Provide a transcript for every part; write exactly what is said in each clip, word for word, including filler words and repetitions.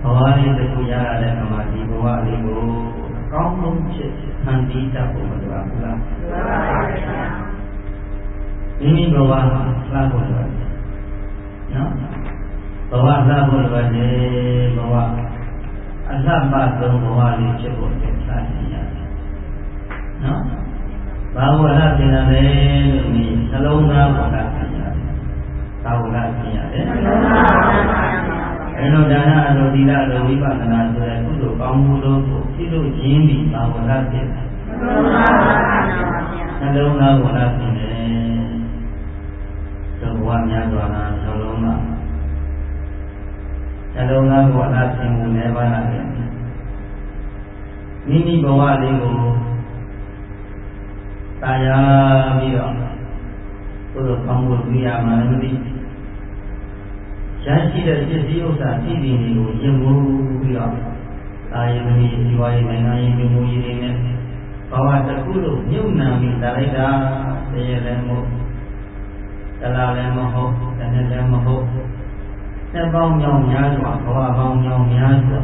Bawali terpuja ada kemati bawali go kaum muncul nanti tak boleh berlaku. Ini bawa lagu lagi, no? Bawa lagu lagi, bawa asal baru bawali cukup kesalahannya, no? Bawa lagi nanti ni selalu bawa lagi, bawa lagi ada. Eno dana ado tidak ado wipasana sudah kudu kamu kudu itu jindi bawa lagi. Selalu bawa lagi ni. Sebuahnya doa saloma, saloma doa singgung lebar lagi. Ini bawa lego, saya biar, kalau kamu dia mana ni, jangan tidak jadi usaha ini lego, jemu biar, saya ni jiwai dengan jemu ini, bawa terkulu, nyumna minta leda, saya lemo. Kalau lemo, dan lemo, saya bau nyom nyaswa, bawa bau nyom nyaswa.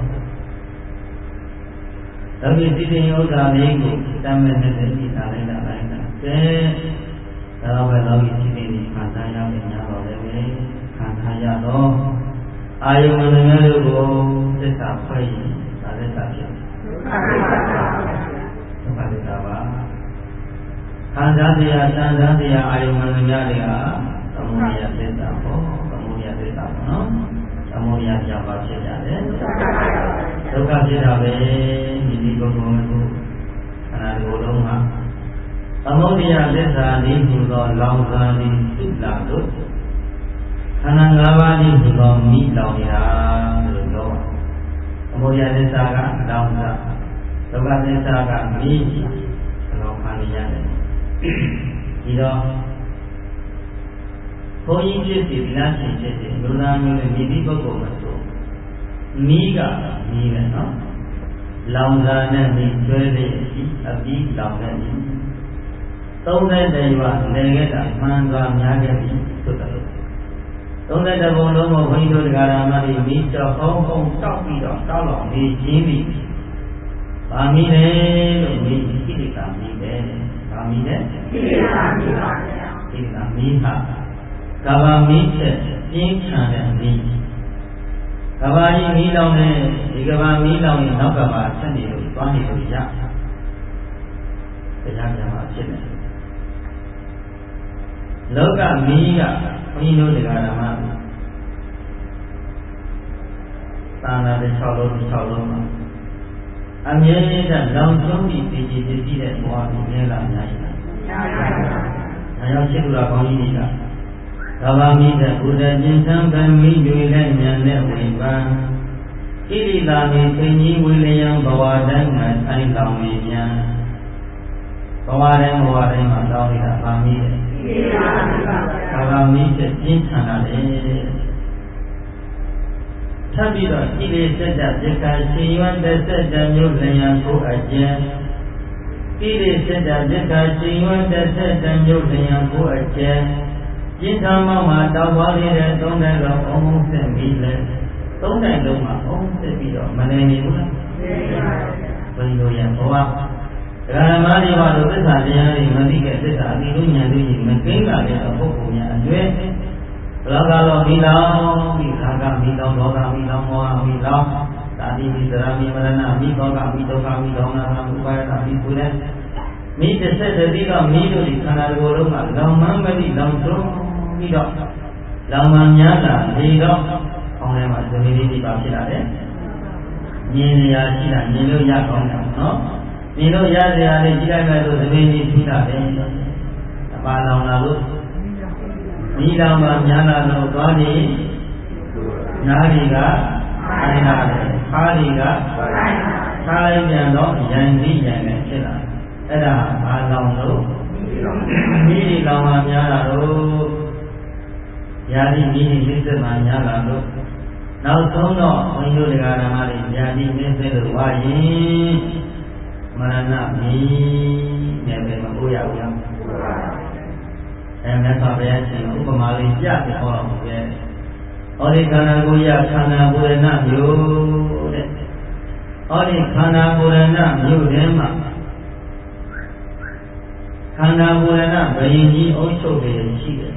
Tapi sini udah lego, kita menjadi kita leda leda. Jadi kalau kalau sini ni katanya benyalo lagi, katanya loh, ayo mendengar itu tetap baik, ada sakit. Tempat apa? Anda dia, anda dia ayo mendengar dia, kemudian tidak oh, kemudian tidak no, kemudian siapa saja deh, suka tidak deh, ini gomong itu, karena golong ah, kemudian tidak di pulau lautan di sudah tu, karena lawan di pulau milau ya, pulau, kemudian tidak kan lautan, suka tidak kan mi, kalau kalian deh. Ida, kau ini jadi nasi jadi, luna ni midi bagus betul. Miga, miga, no. Lautan ni jualan si, abdi lautan ni. Tahun dewa, negara mana nyaga ni, sudah. Tahun dewa orang mau hidup negara mana ni, jauh Hong Kong, Tokyo, Taiwan, ni China. Kami ni, ni kiri kami ni. Kami ni, kiri kami ni, kami ni, jincang ni, kami ni lawan ni, kami ni lawan ni, nak kami sendiri tu, tuan itu dia, dia macam macam ni. Lawan ni ya, ini negara mana? Tanah di Solo di Solo mana? Ambil dan langsung di sini di sini semua ini lamanya. Ayah cakap kau ini kan. Kalau kita sudah jinsam kami jualan yang lebar. Kiri kami sini wilayah bawah dan masai kaminya. Bawah dan bawah dan masau tidak kami. Kalau kita jinsam ada. Tapi dah kiri sedap jika siwan sedap jualan ku aja. Kiri sedap jika siwan sedap jualan ku aja. Jika mama tahu boleh tunggu kalau omong sembilan, tunggu lama omong sembilan mana ni pula? Benda yang bawa. Kerana mari waktu kesalahan yang mari kesalahan itu nyari mungkin ada apa punya ajuan. Kalau kalau bilang, bilang bilang, bilang bilang, orang bilang, tadi bicara bicara nabi, kalau kami tu kami dong orang upaya nabi punya, mi desa jadi kami tu di sana golong, lama beri langsung, tidak, lamanya lah, tidak, orang macam ini di bawah ada, ni ya sila, ni lo ya orang, no, ni lo ya dia ada jika mereka tu ini sudah ada, apa orang lalu. Ni lama nyala lo bani, nyari ga, hari hari, hari ga, hari yang lo yang di yang kecil, ada malam lo, ni lama nyala lo, jadi ni mesti nyala lo, langsung lo hidup negara mari jadi mesti lo wajib mana ni ni memang uya uya. Em đã so với anh chị cũng có mà lên giá thì họ làm một cái ဩဒီခန္ဓာကိုယ်ရခန္ဓာပူရဏမြို့တဲ့ဩဒီခန္ဓာပူရဏမြို့ထဲမှာခန္ဓာပူရဏဘယင်ကြီးအုပ်ချုပ်နေရှိတယ်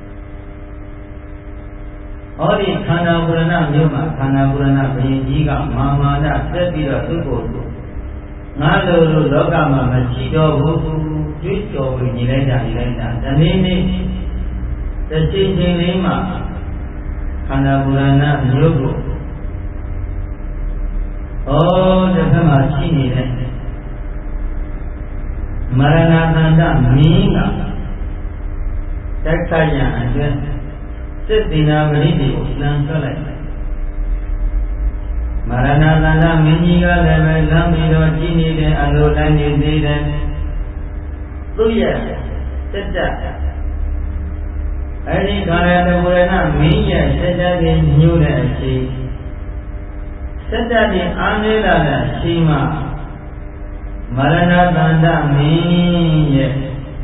ဩဒီခန္ဓာပူရဏမြို့မှာခန္ဓာပူရဏဘယင်ကြီးကမာမာနတက်ပြီးတော့သူ့ကိုယ်ငါလိုလိုလောကမှာမရှိတော့ဘူးကြွေးကြော်ပြီးညီလိုက်တာညီလိုက်တာဒီနေ့နေ့တစ်ချိန်ချိန်လေးမှာခန္ဓာပူရဏမြို့ကိုဩတစ်ခါမှရှိနေတဲ့မရဏတန္တမင်းကတိုက်ခိုက်ရန်အတွက်စစ်တိနာပရိသေကိုလမ်းဆွဲလိုက်မရဏတန္တမင်းကြီးကလည်းပဲလမ်းပြီးတော့ကြည်နေတဲ့အလိုတိုင်းနေသေးတယ်သူ့ရဲ့စစ်တပ်အဲဒီခန္ဓာတပူရဏမင်းရဲ့စစ်တပ်ကိုညှို့တဲ့အချိန်စစ်တပ်ကိုအားနည်းလာတဲ့အချိန်မှာမရဏတန္တမင်းရဲ့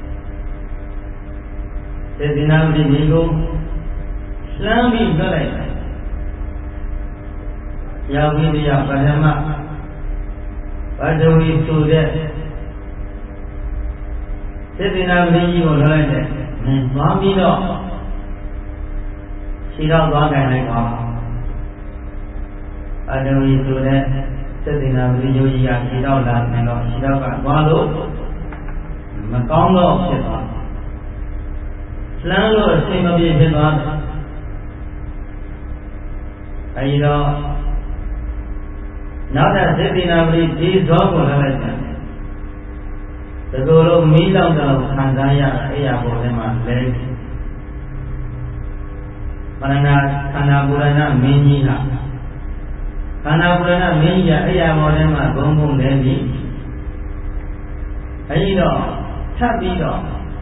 စေတနာပရိသေကိုလှမ်းပြီးလွှတ်လိုက်တယ်ရောက်ပြီးတရားပထမဘဒဝီဆိုတဲ့စေတနာပရိသေကိုလွှတ်လိုက်တယ်မင်းသွားပြီးတော့ခြေတော့သွားကြလိုက်ပါဘဒဝီဆိုတဲ့စေတနာပရိသေကြီးကခြေတော့လာတယ်တော့ခြေတော့ကသွားလို့မကောင်းတော့ဖြစ်သွားလှမ်းလို့အချိန်မပြေဖြစ်သွားတယ်အဲဒီတော့နောက်တဲ့စေတနာပရိသေဇောကိုလည်းလိုက်တယ်ဒီလိုလိုမီးလောင်တော့ခံစားရအဲ့ရပေါ်ထဲမှာလဲမရဏခန္ဓာပူရဏမင်းကြီးဟာခန္ဓာပူရဏမင်းကြီးကအဲ့ရပေါ်ထဲမှာဘုံဘုံလဲပြီးအဲဒီတော့ထပ်ပြီးတော့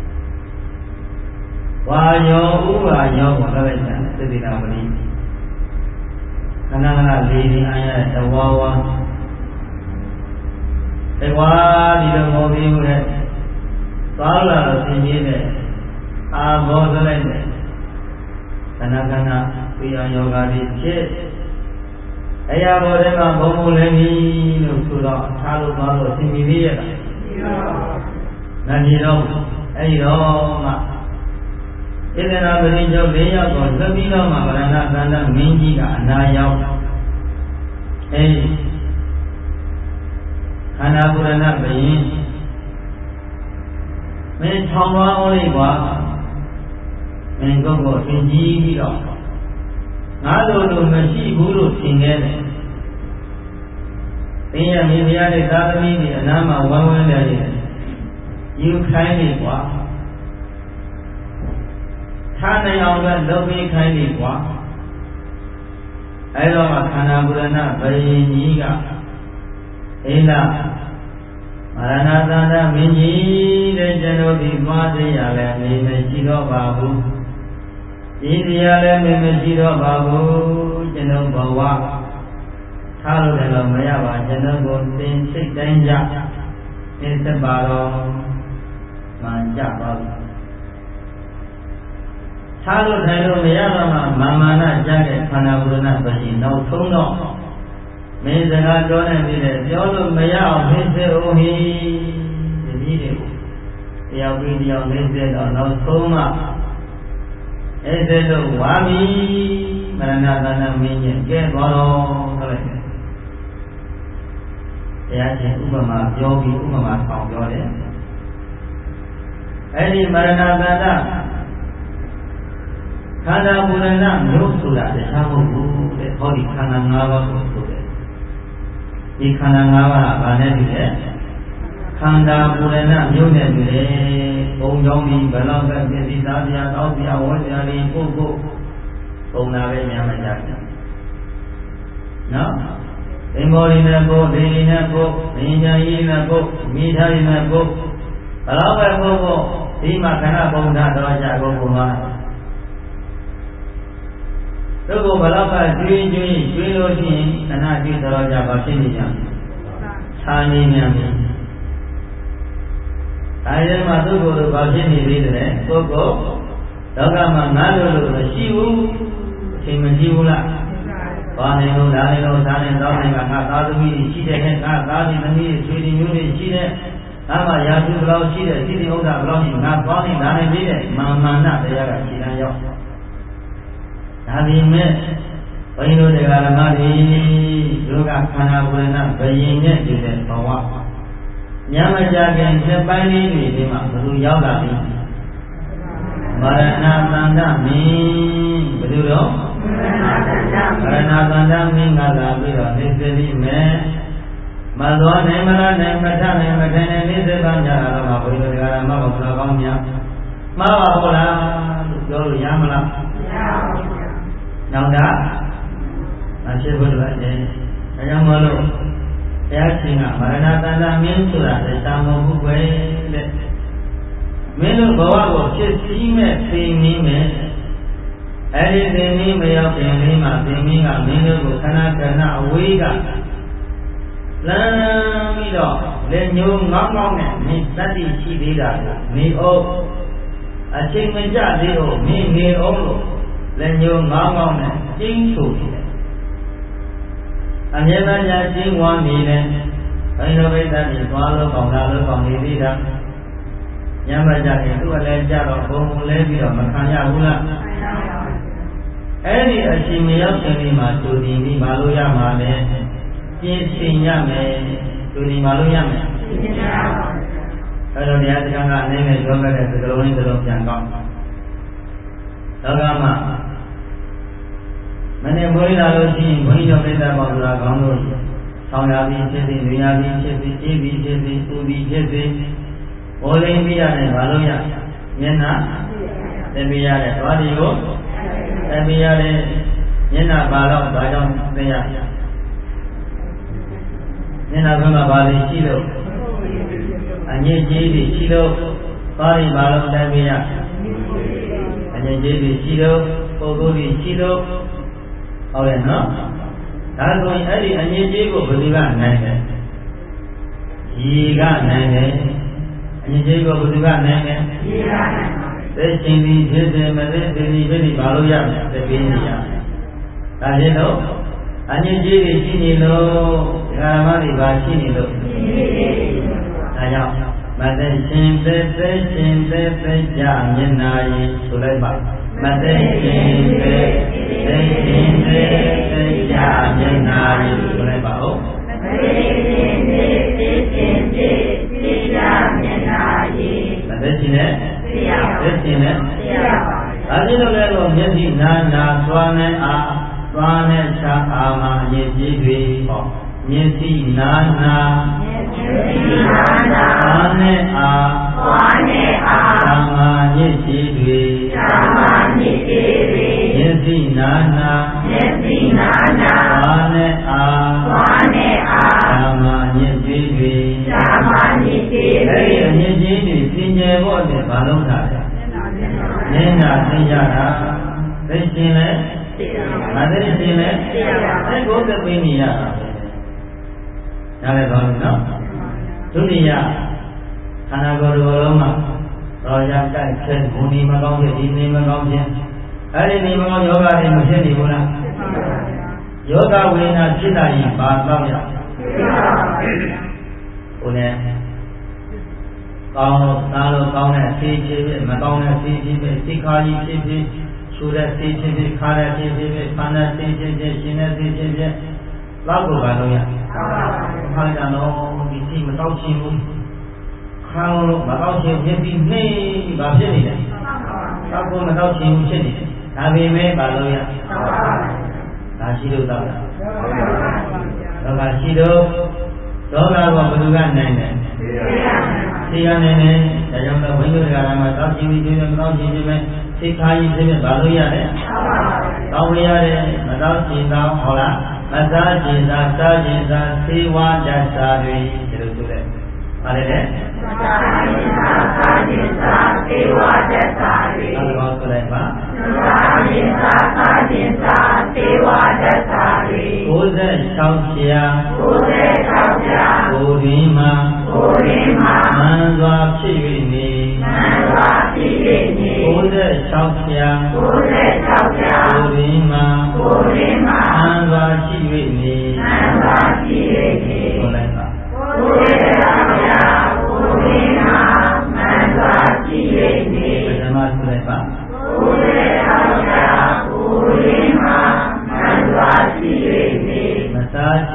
ဝါယောဥပါယောကိုလည်းလိုက်တယ်စေတနာပရိခန္ဓာကလေးဒီအားရတဝါဝါတဝါဒီလိုမဟုတ်သေးဘူးလေသွားလာလို့သင်ကြီးတဲ့အာဘောသလိုက်တဲ့ခန္ဓာခန္ဓာသိအောင်ယောဂါဒီဖြစ်အရာဘောထဲမှာဘုံဘုံလည်းပြီလို့ဆိုတော့ထားလို့သွားလို့သင်ကြီးသေးရဲ့လားမမြင်တော့အဲ့ဒီတော့မှဣန္ဒရာပရိကျော်၄ယောက်ကိုလွတ်ပြီးတော့မှဗရဏသန္တမင်းကြီးကအနာရောက်အဲဒီခန္ဓာပူရဏဘယင်မင်းထောင်သွားအောင်လေးကွာမင်းကိုယ်ကိုသင်ကြီးပြီးတော့ငါလိုလိုမရှိဘူးလို့ထင်ခဲ့တယ်သင်ရမိဖုရားတဲ့သာသမီတွေအနားမှာဝမ်းဝမ်းနေတယ်ယူခိုင်းနေကွာထားနိုင်အောင်လည်းလုပ်ပေးခိုင်းနေကွာအဲတော့ခန္ဓာပူရဏဘယင်ကြီးကဟိလားမရဏသန္တမင်းကြီးတဲ့ကျွန်တော်ဒီသွားသေးရလဲနေမရှိတော့ပါဘူးဒီတရားလည်းနေမရှိတော့ပါဘူးကျွန်တော်ဘဝထားလို့လည်းတော့မရပါကျွန်တော်ကိုသင်စိတ်တိုင်းကြသင်သက်ပါတော့မှကြပါဘူးထားလို့ထိုင်လို့မရတော့မှမာမာနကြတဲ့ခန္ဓာပူရဏပရှင်နောက်ဆုံးတော့မင်းစကားပြောနေပြီလေပြောလို့မရအောင်မင်းစေဦးဟိဒီကြီးတွေကိုတယောက်ပြီးတယောက်မင်းစေတော့နောက်ဆုံးမှအဲ့ဒါလို့ဝါမီမရဏသန္တမင်းကြီးကဲသွားတော့ဆိုလိုက်တယ်တရားချင်းဥပမာပြောပြီးဥပမာဆောင်ပြောတယ်အဲ့ဒီမရဏသန္တခန္ဓာပူရဏမျိုးဆိုတာတရားမဟုတ်ဘူးတဲ့ဟောဒီခန္ဓာ၅ပါးကိုဆိုတယ်ဒီခန္ဓာ၅ပါးကဘာနဲ့တူလဲခန္ဓာပူရဏမျိုးနဲ့တူတယ်ပုံကြောင်းပြီးဘယ်တော့ပဲပြည့်သားပြတောက်ပြဝေါ်ကြလေးပုဂ္ဂိုလ်ပုံနာပဲများမှကြတယ်နော်သင်္ဘောရင်းနဲ့ပုဂ္ဂိုလ်ဒေရင်းနဲ့ပုဂ္ဂိုလ်ဉာဏ်ကြီးနဲ့ပုဂ္ဂိုလ်မိသားရင်းနဲ့ပုဂ္ဂိုလ်ဘယ်တော့ပဲပုဂ္ဂိုလ်ဒီမှာခန္ဓာပုံဓာတ်တော်ကြပုဂ္ဂိုလ်မှာသူ့ကိုဘလောက်ကကျွေးကျွေးကျွေးလို့ရှိရင်ခဏကျွေးတော်ကြပါဖြစ်နေကြ။သာနေမြန်ပြီ။အဲဒီမှာသူ့ကိုယ်တော့ဘာဖြစ်နေသေးတယ်ပုဂ္ဂိုလ်လောကမှာငါလိုလိုမရှိဘူးထချိန်မကြည့်ဘူးလားဘာနေလို့ဒါနေလို့သားနေတော့နေကငါသားသမီးတွေရှိတဲ့နဲ့ငါသားဒီသမီးတွေဆွေတွေမျိုးတွေရှိတဲ့ငါမှရာသူဘလောက်ရှိတဲ့စိတ္တိဥဒ္ဒဘလောက်ရှိငါသွားနေဒါနေပြီးတဲ့မာမာနတရားကခြေတန်းရောက်ဒါပေမဲ့ဘုန်းကြီးတို့တရားဓမ္မတွေယောဂခန္ဓာဝေဒနာဘယင်နဲ့တည်တဲ့ဘဝညမကြခင်နှစ်ပိုင်းလေးတွေဒီမှာဘယ်လိုရောက်လာပြီမရဏသန္တမင်းဘယ်လိုတော့မရဏသန္တမင်းကလာပြီးတော့နေသတိမဲ့မသွားနိုင်မလားနိုင်မထနိုင်မထိုင်နိုင်နေစေပါကြတာတော့ဘုရားတရားဓမ္မဘောတော်ကောင်းများမှားပါဘုလားလို့ပြောလို့ရမလားမရပါဘူး။နောက်တာအရှိဘုရားရှင်အဲကြောင့်မလို့ဘုရားရှင်ကမရဏတန္တမင်းဆိုတာတရားမဟုတ်ဘူးပဲတဲ့မင်းတို့ဘဝကိုဖြစ်စည်းမဲ့သိမင်းမဲ့အဲဒီသိမင်းမရောက်ခင်လေးမှာသိမင်းကမင်းတို့ကိုခဏခဏအဝေးကလမ်းပြီးတော့လက်ညှိုးငေါင်းငေါင်းနဲ့မင်းတတ္တိရှိသေးတာကိုနေအောင်အချိန်မကျသေးတော့မင်းနေအောင်လို့လက်ညှိုးငေါင်းငေါင်းနဲ့ကျင်းဆိုနေတယ်အမြဲတမ်းညာကျင်းဝါနေတယ်ဘိဓိဘိဒ္ဓကြီးသွားလို့ကောင်းတာလို့ကောင်းနေသေးတာညမကြခင်သူ့အလဲကြတော့ဘုံလဲပြီးတော့မခံရဘူးလားအဲ့ဒီအချိန်မရောက်ခင်ဒီမှာသူဒီပြီးမလို့ရမှာလဲကျင့်သင်ရမယ်သူဒီမလို့ရမယ်အဲ့တော့တရားစကားကအနေနဲ့ပြောခဲ့တဲ့စကားလုံးလေးတစ်လုံးပြန်ကောင်းသောကမမနေ့မွေးလာလို့ရှိရင်ဘုန်းကြီးတို့ပြတ်ပေါဆိုတာကောင်းလို့ဆောင်းရပြီးဖြစ်ပြီးနေရပြီးဖြစ်ပြီးအေးပြီးဖြစ်ပြီးပူပြီးဖြစ်ပြီးဘောလင်းပြီးရတယ်ဘာလို့ရမျက်နှာတက်ပြီးရတယ်သွားဒီကိုတက်ပြီးရတယ်မျက်နှာဘာလို့ဘာကြောင့်သိရမျက်နှာဘက်မှာဘာတွေရှိလို့အညစ်အကြေးတွေရှိလို့သွားဒီဘာလို့တက်ပြီးရအညစ်အကြေးတွေရှိလို့ပုဂ္ဂိုလ်တွေရှိလို့ဟုတ်ရဲ့နော်ဒါဆိုရင်အဲ့ဒီအညစ်အကြေးကိုဘယ်သူကနိုင်တယ်ရေကနိုင်တယ်အညစ်အကြေးကိုဘယ်သူကနိုင်တယ်ရေကနိုင်ပါသိချင်းပြီးဖြစ်တယ်မသိသိပြီးဖြစ်ပြီးဘာလို့ရမလဲသိပြီးနေရမယ်ဒါရင်တော့အညစ်အကြေးတွေရှိနေလို့ဓမ္မတွေပါရှိနေလို့ဒါကြောင့်မသိရှင်သိသိရှင်သိသိကြမျက်နာရည်ဆိုလိုက်ပါမသိရှင်သိသိရှင်သိသိကြမျက်နာရည်ဆိုလိုက်ပါဦးမသိရှင်သိသိရှင်သိသိကြမျက်နာရည်မသိရှင်နဲ့သိရပါသိရှင်နဲ့သိရပါဒါကြည့်လို့လည်းတော့မျက်စိနာနာသွားနဲ့အာသွားနဲ့ချာအာမှာအရေးကြီးတွေဟောမျက်စိနာနာမျက်စိနာနာသွားနဲ့အာသွားနဲ့အာသာမာညစ်ကြေးတွေသာမာညစ်ကြေးတွေမျက်စိနာနာမျက်စိနာနာသွားနဲ့အာသွားနဲ့အာသာမာညစ်ကြေးတွေသာမာညစ်ကြေးတွေအဲ့ဒီအညစ်ကြေးတွေသင်ကျယ်ဖို့အတွက်မလုပ်တာလေနင်းတာသိရတာသိရှင်လဲမသိရှင်လဲအဲ့ကိုသက်ပေးနေရတာနားလည်ပါလို့နော်ဒုတိယခန္ဓာကိုယ်တော်လုံးမှာတော့ရတိုက်ခဲဘုံဒီမကောင်းတဲ့ဒီနေမကောင်းခြင်းအဲ့ဒီနေမကောင်းယောဂတွေမဖြစ်နေဘူးလားယောဂဝေဒနာဖြစ်လာရင်ဘာတော့ရဟိုနဲ့ကောင်းလို့သားလို့ကောင်းတဲ့ဆေးဖြစ်ဖြစ်မကောင်းတဲ့ဆေးဖြစ်ဖြစ်စိတ်ခါကြီးဖြစ်ဖြစ်ရှူတဲ့ဆေးဖြစ်ဖြစ်ခါတဲ့ဆေးဖြစ်ဖြစ်ပန်းတဲ့ဆေးဖြစ်ဖြစ်ရှင်တဲ့ဆေးဖြစ်ဖြစ်လောက်ကိုဘာလို့ရခါကြတော့ဒီစိတ်မတော့ချင်ဘူးခါလို့မတော့ချင်ဖြစ်ပြီးနေဘာဖြစ်နေလဲတောက်ကိုမတော့ချင်ဘူးဖြစ်နေဒါပေမဲ့ဘာလို့ရဒါရှိလို့တော့လားတော့ကရှိတော့ဒေါသကဘယ်သူကနိုင်လဲသိရနိုင်တယ်ဒါကြောင့်တော့ဝိသုဒ္ဓဂါရမှာတောက်ချင်ပြီးပြည့်မတော့ချင်ခြင်းပဲစိတ်ခါကြီးဖြစ်ဖြစ်ဘာလို့ရလဲတောက်ရရတယ်မတော့ချင်တော့ဟောလားမစားကျင်သာစားကျင်သာသေဝဒတ်စာတွေဒီလိုဆိုတဲ့ဘာလဲလဲမစားကျင်သာစားကျင်သာသေဝဒတ်စာတွေအဲ့ဒါကိုဆိုလိုက်ပါမစားကျင်သာစားကျင်သာသေဝဒတ်စာတွေကိုးဆယ်၆ရာကိုးဆယ်၆ရာကိုရင်းမှာကိုရင်းမှာမန်စွာဖြစ်၍နေမန်စွာဖြစ်၍နေကိုးဆယ်၆ရာကိုးဆယ်၆ရာကိုရင်းမှာ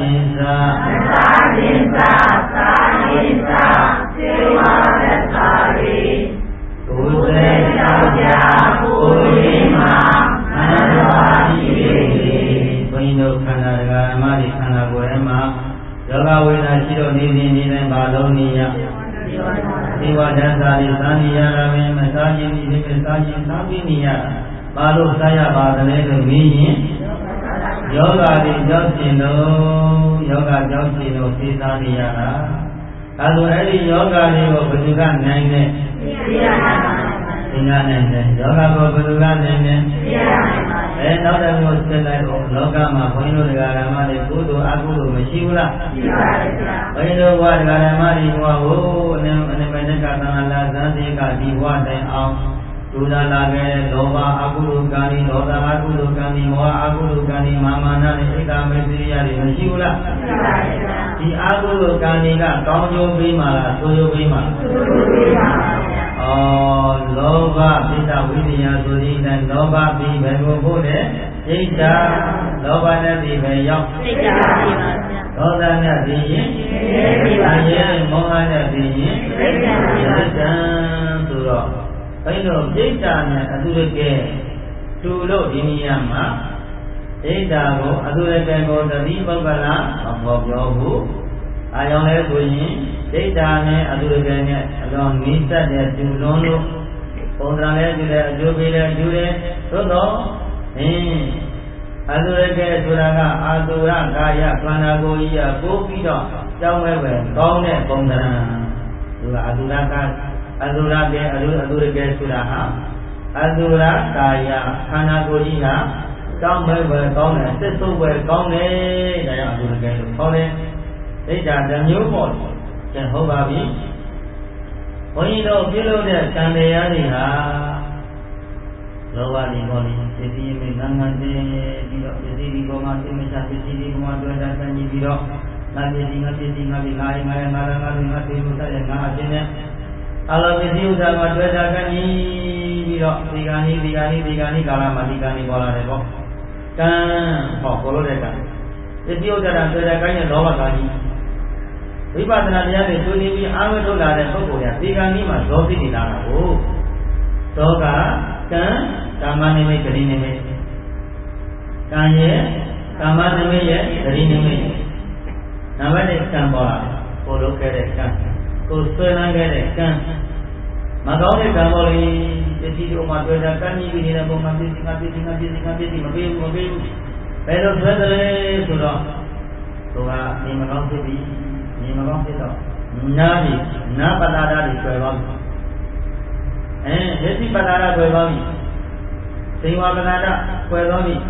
ခြင်းစာမစားခြင်းစာစားခြင်းစာစေဝါသက်သာရီကိုယ်စေကြောင့်ကြာကိုယ်ရင်းမှာမန္တဝါရှိ၏ဘုန်းကြီးတို့ခန္ဓာဓမ္မတွေခန္ဓာကိုယ်ထဲမှာယောဂဝေဒနာရှိတော့နေနေနေတိုင်းဘာလုံးနေရဒီဝါဒစာလေးသာနေရတာပဲမစားခြင်းဒီမစားခြင်းသာပြီးနေရတာဘာလို့စားရပါသလဲလို့မေးရင်ယောဂတွေကြောက်ခြင်းလို့ယောဂကြောက်ခြင်းလို့သိစားနေရတာအဲဆိုအဲ့ဒီယောဂတွေကိုဘယ်သူကနိုင်လဲသိရပါဘူးသင်္ကန်းနိုင်တယ်ယောဂကိုဘယ်သူကနိုင်လဲသိရပါဘူးအဲနောက်တစ်မျိုးဆက်လိုက်တော့လောကမှာဘုန်းကြီးတို့တရားဓမ္မတွေကုသိုလ်အကုသိုလ်မရှိဘူးလားရှိပါတယ်ဗျာဘုန်းကြီးတို့ဘဝတရားဓမ္မတွေဘဝကိုအနေအနေမဲ့ကသံဃာလာဇန်တိကဒီဘဝတိုင်အောင်ဒုဒါလာခဲ့လောဘအကုသိုလ်ကံဒီဒေါသအကုသိုလ်ကံဒီမောဟအကုသိုလ်ကံဒီမာမာနနဲ့ဧကမေတ္တိယတွေမရှိဘူးလားရှိပါတယ်ဗျာဒီအကုသိုလ်ကံတွေကကောင်းကျိုးပေးမှာလားဆိုးကျိုးပေးမှာလားဆိုးကျိုးပေးပါဗျာဩလောဘပိဋကဝိရိယဆိုတဲ့တိုင်းလောဘပြီးဘယ်ကိုဖို့လဲစိတ်ဓာတ်လောဘနဲ့ဒီပဲရောက်စိတ်ဓာတ်ပြီးပါဗျာဒေါသနဲ့ဒီရင်စိတ်ဓာတ်ပြီးပါဗျာမောဟနဲ့ဒီရင်စိတ်ဓာတ်ပြီးပါဗျာဆိုတော့အဲ့လိုစိတ်ဓာတ်နဲ့အတုရကဲတူလို့ဒီနေရာမှာစိတ်ဓာတ်ကိုအတုရကဲကိုတတိပုဂ္ဂလမဟောပြောဘူးအာယောင်လဲဆိုရင်ဒိဋ္ဌာနဲ့အတုရကဲနဲ့အလွန်နိစ္စတဲ့တူလွန်လို့ပုံစံလဲတူတယ်အကျိုးပေးလဲတူတယ်သို့တော့အင်းအတုရကဲဆိုတာကအာတုရကာယခန္ဓာကိုယ်ကြီးကပို့ပြီးတော့ကြောင်းမဲ့ပဲကောင်းတဲ့ပုံစံသူကအတုရကအတုရကဲအတုအတုရကဲဆိုတာဟာအတုရကာယခန္ဓာကိုယ်ကြီးကကြောင်းမဲ့ပဲကောင်းတယ်စစ်ဆုံးပဲကောင်းတယ်ဒါကြောင့်အတုရကဲလို့ခေါ်တယ်ဒိဋ္ဌာတစ်မျိုးပေါ့ကျန်ဟုတ်ပါပြီဘုန်းကြီးတို့ပြုလုပ်တဲ့ကံတရားတွေဟာလောဘတွေပေါ်နေစိတ်ကြီးမြင်ငန်းငန်းသေးပြီးတော့ပစ္စည်းဒီပေါ်မှာသိမချပစ္စည်းဒီပေါ်မှာတွေ့တာကံကြီးပြီးတော့ငါပစ္စည်းငါပစ္စည်းငါပစ္စည်းငါရင်ငါရငါရငါလူငါသိလို့တဲ့ငါအချင်းနဲ့အလောပစ္စည်းဥစ္စာမှာတွေ့တာကံကြီးပြီးတော့ဒီကနေ့ဒီကနေ့ဒီကနေ့ကာလမှာဒီကနေ့ပေါ်လာတယ်ပေါ့ကံဟောပေါ်လို့တဲ့ကံပစ္စည်းဥစ္စာတွေ့တာကံရဲ့လောဘကံကြီးဝိပဿနာတရားတွေဆွေးနွေးပြီးအားမထုတ်လာတဲ့ပုဂ္ဂိုလ်ကဒီကံကြီးမှာဇောသိနေလာတာကိုဇောကကံကာမနိမိတ်ဂရိနိမိတ်ကံရဲ့ကာမနိမိတ်ရဲ့ဂရိနိမိတ်နံပါတ်တစ်ကံပေါ်လာကိုလုပ်ခဲ့တဲ့ကံကိုဆွေးနွေးခဲ့တဲ့ကံမကောင်းတဲ့ကံပေါ်လေပစ္စည်းတို့မှာတွေ့တာကံကြီးပြီးနေတဲ့ပုံမှာပစ္စည်းကပစ္စည်းကပစ္စည်းကပစ္စည်းမပေးဘူးမပေးဘူးဘယ်လိုဆွဲတယ်လဲဆိုတော့သူကနေမကောင်းဖြစ်ပြီးနေမကောင်းဖြစ်တော့နားပြီနားပတာဓာတ်တွေဆွဲသွားပြီအဲဒိဋ္ဌိပတာဓာတ်ဆွဲသွားပြီသေဝပတာဓာတ်ဆွဲသွားပြီ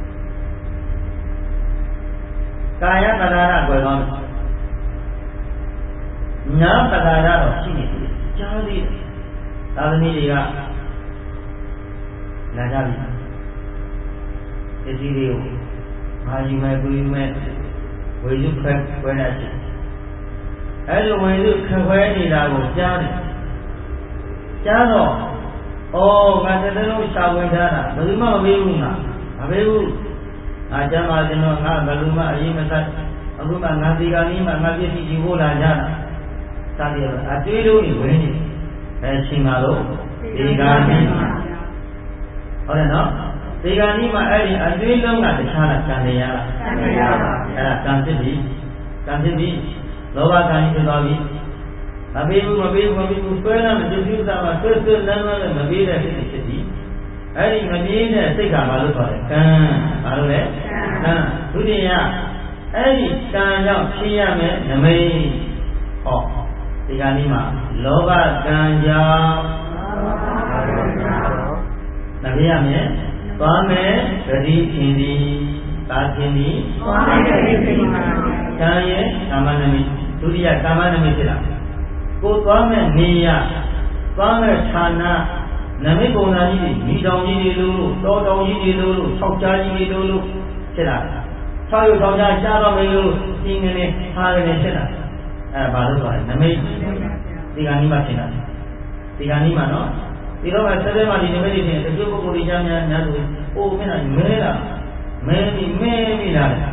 ကာယပတာဓာတ်ဆွဲသွားပြီနားပတာဓာတ်တော့ရှိနေတယ်ကြားသေးတယ်သာသမီတွေကလာကြပြီပစ္စည်းတွေကိုငါယူမယ်သူယူမယ်ဝေစုခွဲခွဲတတ်တယ်အဲ့လိုဝေစုခွဲခွဲနေတာကိုကြားတယ်ကြားတော့ဩငါတတလုံးရှာဝင်ထားတာဘယ်သူမှမပေးဘူးငါမပေးဘူးငါကျမ်းပါကျွန်တော်ငါဘယ်သူမှအရေးမဆက်အခုမှငါဒီကနေ့မှငါပြည့်စည်ကြည့်ဖို့လာကြတာစသည်အတွေးလုံးကြီးဝင်နေအဲရှင်ပါတော့ဒီကနေ့ဟုတ်တယ်နော်ဒီကနေ့မှအဲ့ဒီအတွေးလုံးကတခြားလားကံတရားလားကံတရားပါအဲ့ဒါကံဖြစ်ပြီကံဖြစ်ပြီလောဘကံကြီးဖြစ်သွားပြီမပေးဘူးမပေးဘူးမပေးဘူးဆွဲလာမပြုစုစားမှာဆွဲဆွဲလမ်းလမ်းနဲ့မပေးတဲ့စိတ်ဖြစ်ပြီအဲ့ဒီမပြေးတဲ့စိတ်ကဘာလို့ခေါ်လဲကံဘာလို့လဲကံဒုတိယအဲ့ဒီကံကြောင့်ဖြစ်ရမယ်နမိတ်ဟောဒီကနေ့မှာလောဘကံကြောင့်နမိတ်ရမယ်သွားမယ်ဂတိရှင်သည်သာရှင်သည်သွားမယ်ဂတိရှင်ပါကံရဲ့ကာမနမိတ်ဒုတိယကာမနမိတ်ဖြစ်လာကိုသွားမဲ့နေရသွားမဲ့ဌာနနမိတ်ပုံနာကြီးတွေမိတောင်ကြီးတွေလို့တောတောင်ကြီးတွေလို့ဆောက်ကြားကြီးတွေလို့ဖြစ်လာဆောက်ရုံဆောက်ကြားရှားတော့မယ်လို့ရှင်းနေထားနေဖြစ်လာအဲဘာလို့ဆိုလဲနမိတ်ဒီကနေ့မှဖြစ်လာဒီကနေ့မှနော်ဒီတော့ကဆက်တဲ့မှာဒီနမိတ်တွေဖြစ်တချို့ပုဂ္ဂိုလ်တွေချမ်းများများလို့အိုးမျက်နှာမဲလာမဲပြီးမဲပြီးလာတယ်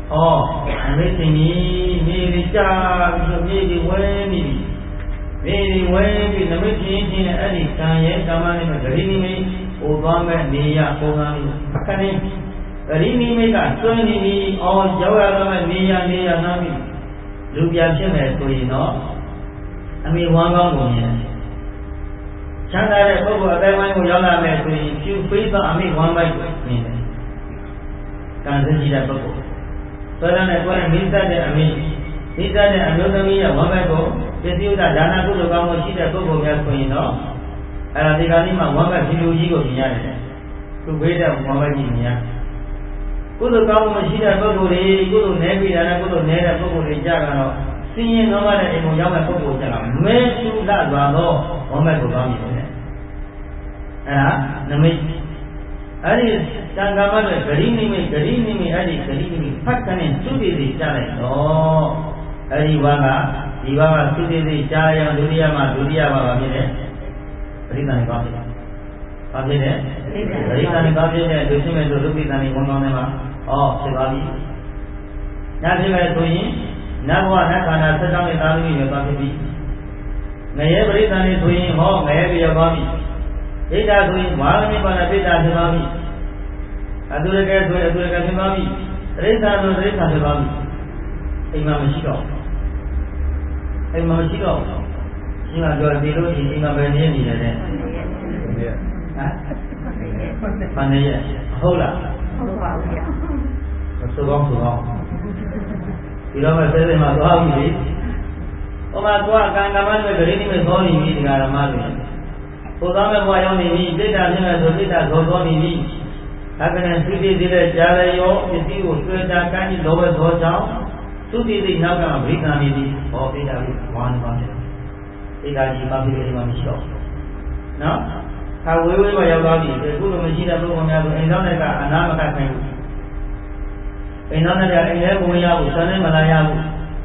哦，没听你，你的家就你的文明，你的文明那么听听的，而且干也干嘛那么这里你们我专门你呀，我讲你，看你，这里你们干，所以你哦，叫呀他们你呀你呀那边，路边上面所以喏，他们网上过年，现在的包括台湾我要那边所以就非常他们网上过年，干这几代包括。所以呢，过来民间的阿弥，民间的阿弥陀弥呀，我们说，这就在咱那古时讲我现在各个面可以喏，哎，这个你嘛，我们是有几个面的，就为了我们几面。古时讲我们现在各个的，古时南边的，古时南的各个的家个喏，新年我们的一个要么各个家个，每周那转到我们各方面的，啊，那么。而且像咱们的格林里面，格林里面，而且格林里面，发展的土地的下来哦，而且娃个，伊娃个土地的下来样，土地呀嘛，土地呀嘛，话咩嘞？格林山的高铁，话咩嘞？格林山的高铁呢，就是咩做土地山的广告的嘛，哦，是高铁。那这个所以，那个话那看那市场的大陆有高铁比，那也格林山的所以好，那也比较高铁。这家所以娃个你把那这家是高铁。啊，都是该说的，都是该听妈咪，人家都人家是妈咪，哎妈咪洗澡，哎妈咪洗澡，洗完就地路去，哎妈咪念你的呢，啊，反正也好了，收工收工，你老板现在嘛多少米？我嘛多少刚刚嘛那个里面多米米这个嘛的，我咱们我要米米，这家现在说这家多多米米。他可能土地地的家里有，自己有自家干净多不多少，土地的那个不干净的，哦，这家玩的方式，这家是把别的地方没少，那他微微把要搞的，这古东西的不光要做，人家那个安那么干成，人家那个人家不要不，山里没那要不，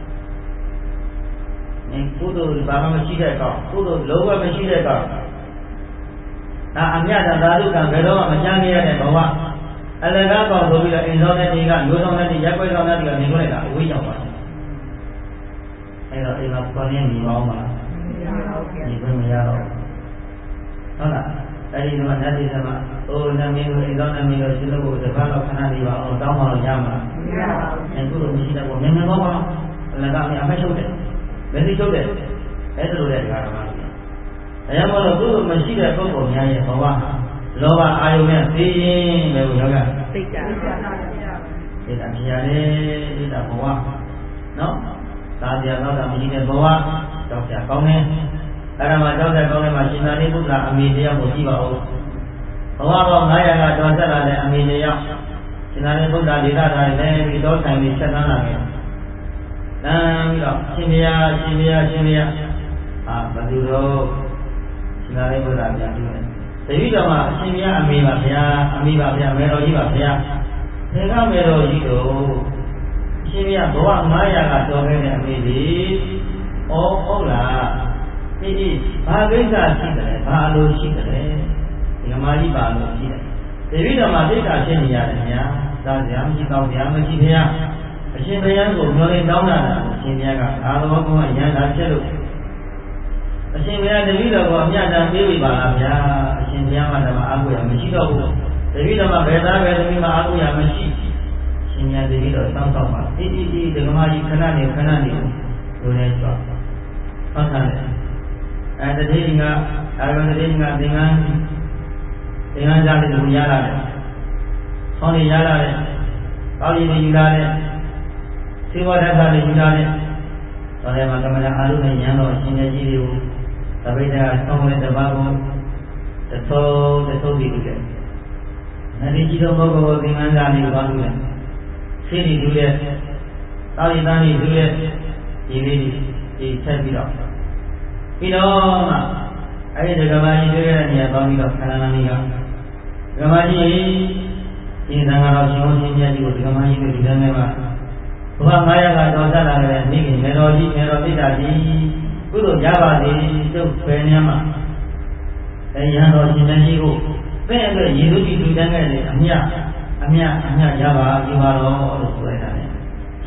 你古东把他们西在搞，古东老外们西在搞。那俺家的大陆上，别的我们家里的包啊，俺那个包都比了，银上的这个，牛上的这个，贵上的这个，美国那个，微小嘛。那个那个过年米包嘛，你不没要到，好了，那你什么那是什么？哦，那美国银上的美国，现在我这看到看那地方，哦，当好了家嘛。那不如现在我明明包包，那个俺没收的，没得收的，还是留在这个嘛。哎呀，我说古时候们现在不过年也好啊，老板还有咩事没有那个？对的，对的，现在你在好啊，喏，大家老咱们现在好啊，照下讲呢，哎呀嘛，照下讲呢嘛，现在你不是阿弥这样不是吧？哦，好啊，我那样个照下来的阿弥这样，现在你不是离他他呢，你到城里吃饭那个，那个新的呀，新的呀，新的呀，啊，不就说。那里不大讲究的，至于什么新年阿弥吧，呀，阿弥吧，呀，梅罗伊吧，呀，这个梅罗伊都新年多啊，哪样啊，做开的阿弥的，哦哦啦，咦咦，把为啥记得嘞？把路记得嘞？这个嘛一把路记得，至于什么这个新年的呀，大家们去搞这样的几天呀，新年我们来找呢，新年个，阿拉我讲一样来接路。အရှင်ဘုရားတပည့်တော်ကအမြတ်တမ်းပေးဝေပါလားဗျာအရှင်ဘုရားမှတမအားကိုးရမရှိတော့ဘူးတပည့်တော်မှာဘယ်သားပဲသမီးမှအားကိုးရမရှိရှင်ဘုရားတပည့်တော်စောင့်တော့ပါအေးအေးအေးဒကမကြီးခဏနေခဏနေလို့လဲဆိုဟုတ်တယ်အဲတတိယကအာရုံတတိယကသင်္ကန်းသင်္ကန်းကြတဲ့လူရလာတယ်ဆောင်းနေရလာတယ်ကောင်းရည်နေယူလာတယ်သေဝဒတ်ကနေယူလာတယ်တော်တယ်မှာကမ္မဋ္ဌာန်းအားလုံးနဲ့ဉာဏ်တော်အရှင်ကြီးတွေကိုသဗ္ဗေတဆောင်းတဲ့တပတ်ကိုတထုံးတထုံးပြီးတယ်။နတိကြီးတော်ဘုရားသင်္ကန်းစာလေးကိုသွားလို့လေ။ဆေးတွေတူတဲ့သာရိတန်တွေတူတဲ့ဒီလေးတွေဒီဆက်ပြီးတော့ပြီးတော့မှအဲ့ဒီဒကမာကြီးတွေ့ရတဲ့နေရာသွားပြီးတော့ခန္ဓာနာကြီးကဒကမာကြီးဒီသံဃာတော်ရှင်ရှင်မြတ်ကြီးကိုဒကမာကြီးတို့ဒီကနေ့မှာဘုရားငါးရာကတော့ဆက်လာတဲ့မိခင်မေတော်ကြီးမေတော်ပိဋကကြီးကုသိုလ်ရပါစေသူ့ပဲနေမှာအဲရဟန်းတော်ရှင်မြတ်ကြီးကိုတဲ့အတွက်ရေလူကြီးလူတန်းခဲ့တယ်အမြအမြအမြရပါဒီပါတော့လို့ဆိုလိုက်တာလေ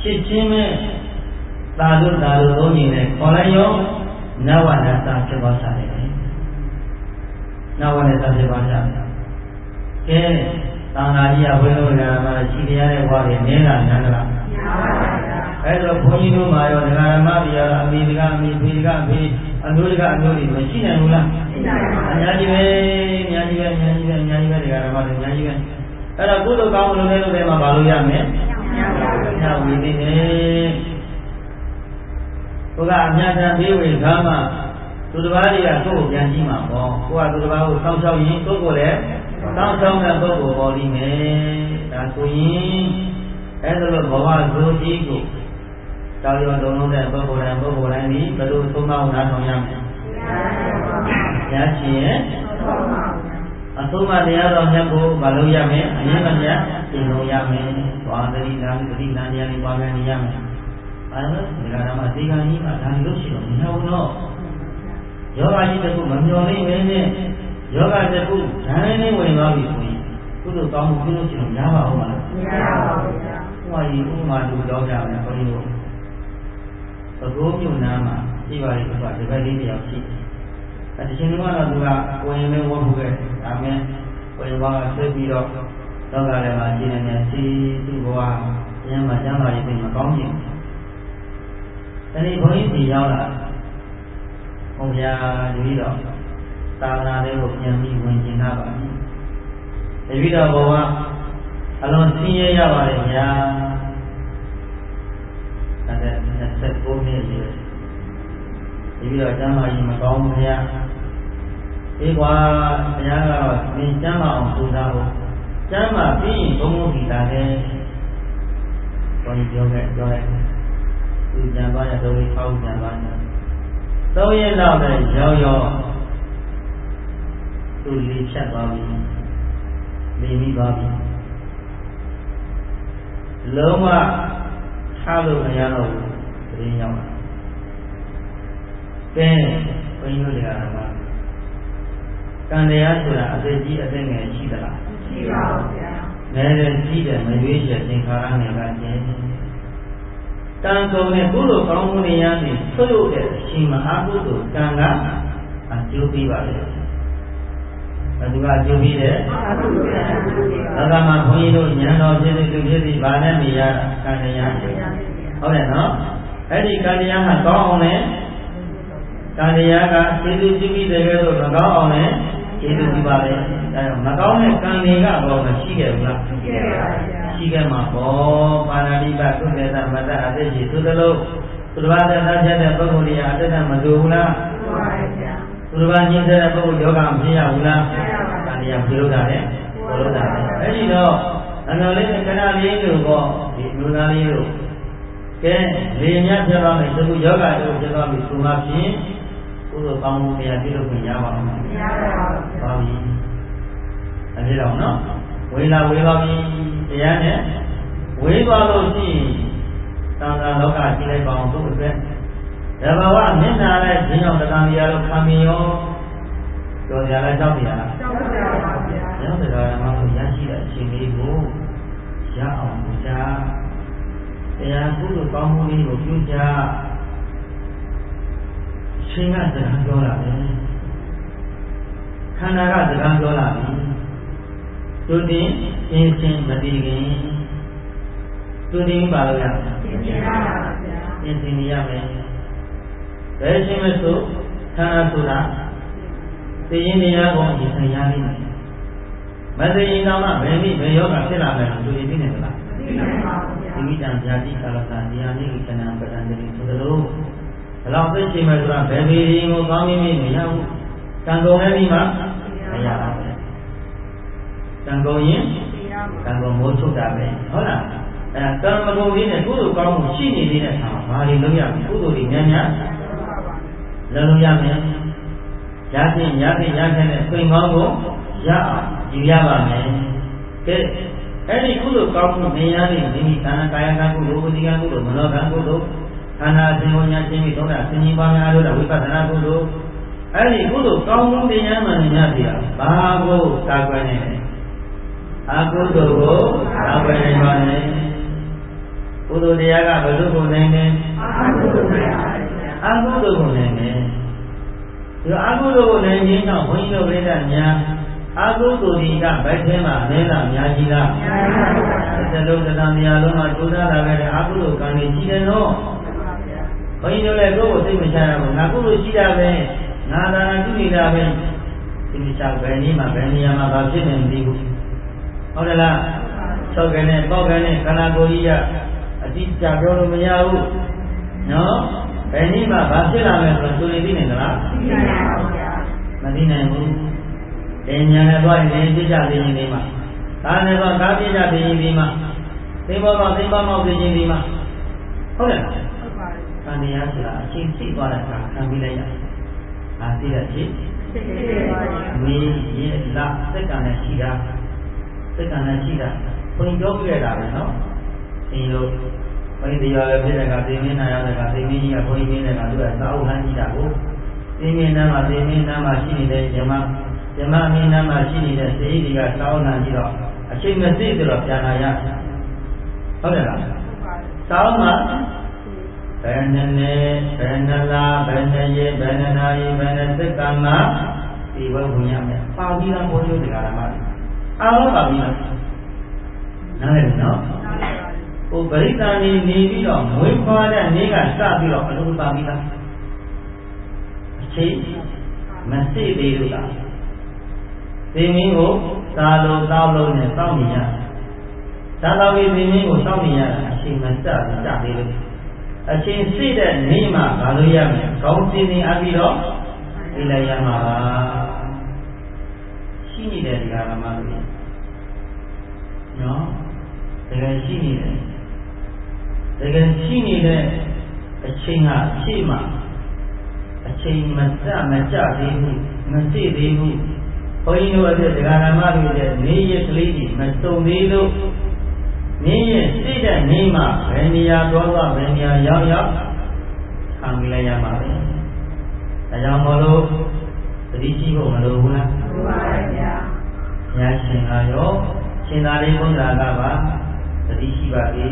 ချစ်ချင်းမဲ့သာလို့သာလို့သုံးနေတယ်ခေါ်လိုက်ရောနဝနတာဖြစ်သွားစားတယ်နဝနတာဖြစ်သွားစားတယ်ကဲသာနာကြီးကဘုန်းတော်ကမှာရှိတရားတဲ့ဘဝတွေနင်းလာနန်းလာအဲ့တော့ဘုန်းကြီးတို့မှာရောဒကာရမတွေရောအမိဒကာအမိဖေဒကာဖေအမျိုးဒကာအမျိုးတွေမရှိနိုင်ဘူးလားရှိနိုင်ပါဘူးအများကြီးပဲအများကြီးပဲအများကြီးပဲအများကြီးပဲဒကာရမတွေအများကြီးပဲအဲ့တော့ကုသိုလ်ကောင်းမှုလုပ်တဲ့လူတွေမှာမလုပ်ရမယ်ညဝီနေတယ်ဘုရားအမြတ်တမ်းပေးဝေကားမှသူတစ်ပါးတွေကကိုယ့်ကိုပြန်ကြည့်မှာပေါ့ကိုကသူတစ်ပါးကိုစောင့်ရှောက်ရင်ကိုယ့်ကိုလည်းစောင့်ရှောက်တဲ့ပုဂ္ဂိုလ်ပေါ်လိမ့်မယ်ဒါဆိုရင်အဲ့ဒါလိုဘဝဇိုကြီးကိုတောင်းရတော်လုံးတဲ့ပုဂ္ဂိုလ်တိုင်းပုဂ္ဂိုလ်တိုင်းဒီဘယ်လိုသုံးမအောင်နားထောင်ရမလဲရရှိရင်အဆုံးမတရားတော်မြတ်ကိုမလုပ်ရမယ်အရင်မမြတ်သင်လို့ရမယ်သွားတတိနာတတိနာတရားလေးပွားများနေရမယ်အဲဒါဒီကရမသေခံကြီးမှာဒါလို့ရှိတော့မရဘူးတော့ယောဂကြီးတစ်ခုမမျောနိုင်ပဲနဲ့ယောဂတစ်ခုဓာတ်နဲ့ဝင်သွားပြီဆိုရင်ကုသိုလ်ကောင်းမှုပြုလို့ရှိရင်ရပါဦးမလားမရပါဘူးဗျာဟိုကြီးဥပမာတူတော့ကြမယ်ဘုန်းကြီးတို့သဘောမျိုးနာမှာရှိပါလိမ့်ဆိုတာဒီဘက်လေးတယောက်ရှိတယ်အဲဒီချိန်ကတော့သူကဝင်ရင်ဝတ်ဖို့ခဲ့ဒါမဲ့ဝင်သွားဆွေးပြီးတော့လောကထဲမှာရှိနေတဲ့စီသူ့ဘဝအရင်မှကျမ်းမာရေးသိမကောင်းခြင်းအဲဒီဘုန်းကြီးစီရောက်လာဘုရားတပည့်တော်သာသနာလေးကိုပြန်ပြီးဝင်ကျင်တာပါတပည့်တော်ဘဝအလွန်ဆင်းရဲရပါလေဗျာဒါနဲ့နှစ်ဆက်ကိုနှစ်ရေတပည့်တော်ကျမ်းမာရေးမကောင်းဘူးဗျာဒီကွာဘုရားကတော့သင်ကျမ်းမာအောင်ပူဇော်ဖို့ကျမ်းမာပြီးရင်ဘုံဘုံဒီတာလေဘုန်းကြီးပြောခဲ့ပြောလိုက်သူကျမ်းပါရတော့လေးပေါက်ကျမ်းပါနေသုံးရက်လောက်နဲ့ရောက်ရောက်သူလေးဖြတ်သွားပြီနေပြီးသွားပြီလုံးဝထားလို့မရတော့ဘူးတရင်ရောက်လာကဲဘုန်းကြီးတို့တွေကမှာကံတရားဆိုတာအသက်ကြီးအသက်ငယ်ရှိသလားရှိပါဘူးဗျာငယ်တယ်ကြီးတယ်မရွေးချယ်သင်္ခါရငယ်ကကျင်းကံကုန်တဲ့ကုသိုလ်ကောင်းမှုတွေရပြီးဆွရုပ်တဲ့အချိန်မှာအကုသိုလ်ကံကအကျိုးပေးပါလေဘယ်သူကအကျိုးပေးတယ်အကုသိုလ်ကအကျိုးပေးပါဒါကမှဘုန်းကြီးတို့ဉာဏ်တော်ဖြစ်တဲ့သူဖြစ်ပြီးဗာနဲ့နေရတာကံတရားဟုတ်တယ်နော်အဲ့ဒီကံတရားဟာကောင်းအောင်လဲကံတရားကကျေးဇူးပြုပြီးတယ်လို့မကောင်းအောင်လဲကျေးဇူးပြုပါလေအဲတော့မကောင်းတဲ့ကံတွေကတော့မရှိခဲ့ဘူးလားရှိခဲ့ပါဗျာရှိခဲ့မှာပေါ့ပါဏာတိပသုတေသမတ္တအသက်ကြီးသို့သလိုသူတစ်ပါးသက်သာချက်တဲ့ပုဂ္ဂိုလ်တွေအတ္တမတူဘူးလားတူပါဗျာသူတစ်ပါးညှင်းတဲ့ပုဂ္ဂိုလ်ယောဂမဖြစ်ရဘူးလားမရပါဘူးဒါတရားပြုလို့တာလေပြုလို့တာလေအဲဒီတော့အနာလေးနဲ့ခဏလေးလို့ပေါ့ဒီလူသားလေးလို့ကဲလေမြတ်ဖြစ်သွားမယ်သူယောဂတို့ဖြစ်သွားပြီဆိုမှဖြင့်ကုသိုလ်ကောင်းမှုတရားပြုလုပ်ခွင့်ရပါမယ်မရပါဘူးပါပြီအဲဒီတော့နော်ဝေလာဝေပါပြီတရားနဲ့ဝေသွားလို့ရှိရင်သံဃာလောကရှိလိုက်ပါအောင်သူ့အတွက်ဓမ္မဝမျက်နာနဲ့ဈဉ္အောင်တဏှာတရားလို့ခံမရောကြော်ကြလားကြောက်ကြလားကြောက်ကြပါဗျာကျောင်းတရားဓမ္မကိုရရှိတဲ့အချိန်လေးကိုရအောင်ပူဇော်တရားကုသိုလ်ကောင်းမှုလေးကိုပြုကြရှင်ကစကားပြောလာတယ်ခန္ဓာကစကားပြောလာပြီသူတင်ရှင်းရှင်းမတည်ခင်သူတင်ပါလို့ရရှင်းရှင်းပါပါဗျာရှင်းရှင်းရမယ်ဘယ်ရှင်းမဆိုခန္ဓာဆိုတာသိရင်တရားကိုအရင်ဆင်ရလိမ့်မယ်မသိရင်တော့ဘယ်နည်းဘယ်ယောဂဖြစ်လာမယ်လို့သူရင်သိနေမလားသိနေပါဘူးဗျာဒီတံဗျာတိကာလသာတရားနည်းကိုသဏ္ဍာန်ပဒံတည်းဆိုလိုဘယ်လောက်သိချင်မယ်ဆိုတာဘယ်ပေရင်ကိုကောင်းမိမိမရဘူးကံကုန်တဲ့ဒီမှာမရပါဘူးကံကုန်ရင်ကံကုန်မိုးချုပ်တာပဲဟုတ်လားအဲကံမကုန်သေးတဲ့ကုသိုလ်ကောင်းမှုရှိနေသေးတဲ့အခါမှာဘာတွေလုပ်ရမလဲကုသိုလ်တွေများများလုပ်လို့ရမယ်ရခြင်းရခြင်းရခြင်းနဲ့ပြင်ကောင်းကိုရအောင်ယူရပါမယ်ကဲအဲ့ဒီကုသိုလ်ကောင်းမှုနေရာတွေမိမိသံကာယကံကုသိုလ်ဝိသီကံကုသိုလ်မနောကံကုသိုလ်ခန္ဓာသင်္ဝဉာဏ်ချင်းပြီးတော့တာသင်္ကြန်ပါများလို့ဝိပဿနာကုသိုလ်အဲ့ဒီကုသိုလ်ကောင်းမှုတရားမှန်နေရပြီဘာကိုတာကွယ်နေလဲအကုသိုလ်ကိုတာကွယ်နေပါနဲ့ကုကုသိုလ်တရားကဘယ်လိုကိုနိုင်လဲအကုသိုလ်အကုသိုလ်ကိုနိုင်တယ်ဒီအကုသိုလ်ကိုနိုင်ခြင်းကြောင့်ဘုန်းကြီးတို့ပြိဿများအကုသိုလ်တွေကဘယ်ထဲမှာလဲတာများကြီးလားများပါဘူးသလုံးတရားများလုံးမှာကျိုးစားလာခဲ့တဲ့အကုသိုလ်ကံတွေကြီးတယ်နော်ဘုန်းကြီးတို့လည်းကိုယ့်ကိုသိမချရဘူးငါကုသိုလ်ရှိတာပဲငါသာပြုနေတာပဲဒီမချဘယ်နည်းမှာဘယ်နေရာမှာဘာဖြစ်နေမသိဘူးဟုတ်တယ်လားဆောက်ကနေပေါက်ကနေခန္ဓာကိုယ်ကြီးကအတိအကျပြောလို့မရဘူးနော်ဘယ်နည်းမှာဘာဖြစ်လာမယ်ဆိုတော့သူတွေသိနေသလားသိနိုင်ပါဘူးဗျာမသိနိုင်ဘူးတင်ညာနဲ့သွားရင်သိကြသိရင်ဒီမှာဒါနဲ့တော့ကားပြကြသိရင်ဒီမှာသိဘောပါသိပါမောက်သိရင်ဒီမှာဟုတ်တယ်လားဟုတ်ပါဘူး။တန်တရားဆိုတာအချင်းသိသွားတဲ့အခါခံပြီးလိုက်ရတယ်။အားသိတဲ့ဖြစ်သိသွားတယ်။မင်းရဲ့လာစက္ကန့်နဲ့ရှိတာစက္ကန့်နဲ့ရှိတာဘုံကြောပြရတာပဲနော်။အင်းတို့ဘုန်းကြီးတရားလည်းဖြစ်တဲ့ကသိမင်းနာရတဲ့ကသိမင်းကြီးကဘုန်းကြီးမင်းတဲ့ကသူကသာအုပ်လမ်းကြီးတာကိုသိမင်းနာမှာသိမင်းနာမှာရှိနေတဲ့ဇမဇမမင်းနာမှာရှိနေတဲ့စေတီကသာအုပ်လမ်းကြီးတော့အချိန်မသိဆိုတော့ပြန်လာရဟုတ်တယ်လားသာအုပ်မှာဘယ်နဲ့နဲ့ဘယ်နှလားဘယ်နဲ့ရဲ့ဘယ်နှနာရီဘယ်နှစက္ကန့်မှာဒီဘဝဝင်ရမယ်ပါဠိတော်ဘုန်းကြီးတရားဓမ္မအားလုံးပါပြီလားနားလည်ပြီနော်ဟိုပရိသန်နေနေပြီးတော့မွေးဖွားတဲ့နေ့ကစပြီးတော့အလုံးပါပြီလားအချိန်မသိသေးဘူးလားဒီမင်းကိုသာလုံးတောက်လုံးနဲ့စောင့်နေရသာတော်ကြီးဒီမင်းကိုစောင့်နေရတာအချိန်မစဘူးစသေးလို့အချိန်စိတဲ့နေ့မှာမလုပ်ရမယ်ကောင်းစင်နေအပြီးတော့ပြလိုက်ရမှာပါရှိနေတဲ့ဒီကရမလို့နော်တကယ်ရှိနေတယ်တကယ်ရှိနေတဲ့အချိန်ဟာရှေ့မှာအချိန်မစမကြသေးဘူးမသိသေးဘူးဘုန်းကြီးတို့ရဲ့ဒကာရမတွေရဲ့နေရကလေးကြီးမစုံသေးလို့နေရစိတဲ့နေမှာဘယ်နေရာသွားသွားဘယ်နေရာရောက်ရောက်ခံပြီးလိုက်ရမှာပဲဒါကြောင့်မလို့သတိရှိဖို့မလိုဘူးလားမှန်ပါဗျာဘုရားရှင်ကရောရှင်သာရိပုတ္တရာကပါသတိရှိပါ၏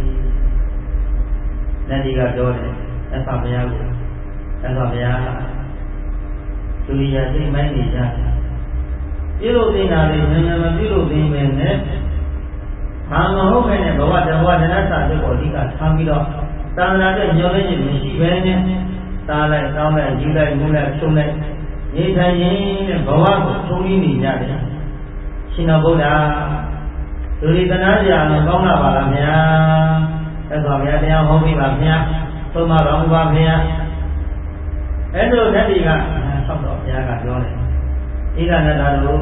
လက်ဒီကပြောတယ်သက်သာဘုရားကိုသက်သာဘုရားဒုရိယာသိမိုင်းနေကြပြုလို့သိတာလေးနည်းနည်းမပြုလို့သိမယ်နဲ့ဘာမဟုတ်ပဲနဲ့ဘဝတဘဝတဏှာစာချုပ်ကိုအဓိကထားပြီးတော့သာသနာ့ရဲ့ညှော်လင့်ခြင်းမရှိဘဲနဲ့စားလိုက်တောင်းလိုက်ယူလိုက်ငုလိုက်ဖြုံးလိုက်နေထိုင်ရင်တဲ့ဘဝကိုထုံးရင်းနေကြတယ်ရှင်တော်ဘုရားဒုရိသနာကြာတော့ကောင်းလာပါလားဗျာသက်တော်ဗျာတရားဟောပြီးပါဗျာသုံးပါတော်မူပါဗျာအဲ့လိုဓာတ်တွေကဆောက်တော်ဘုရားကပြောတယ်ဣဒနာတော်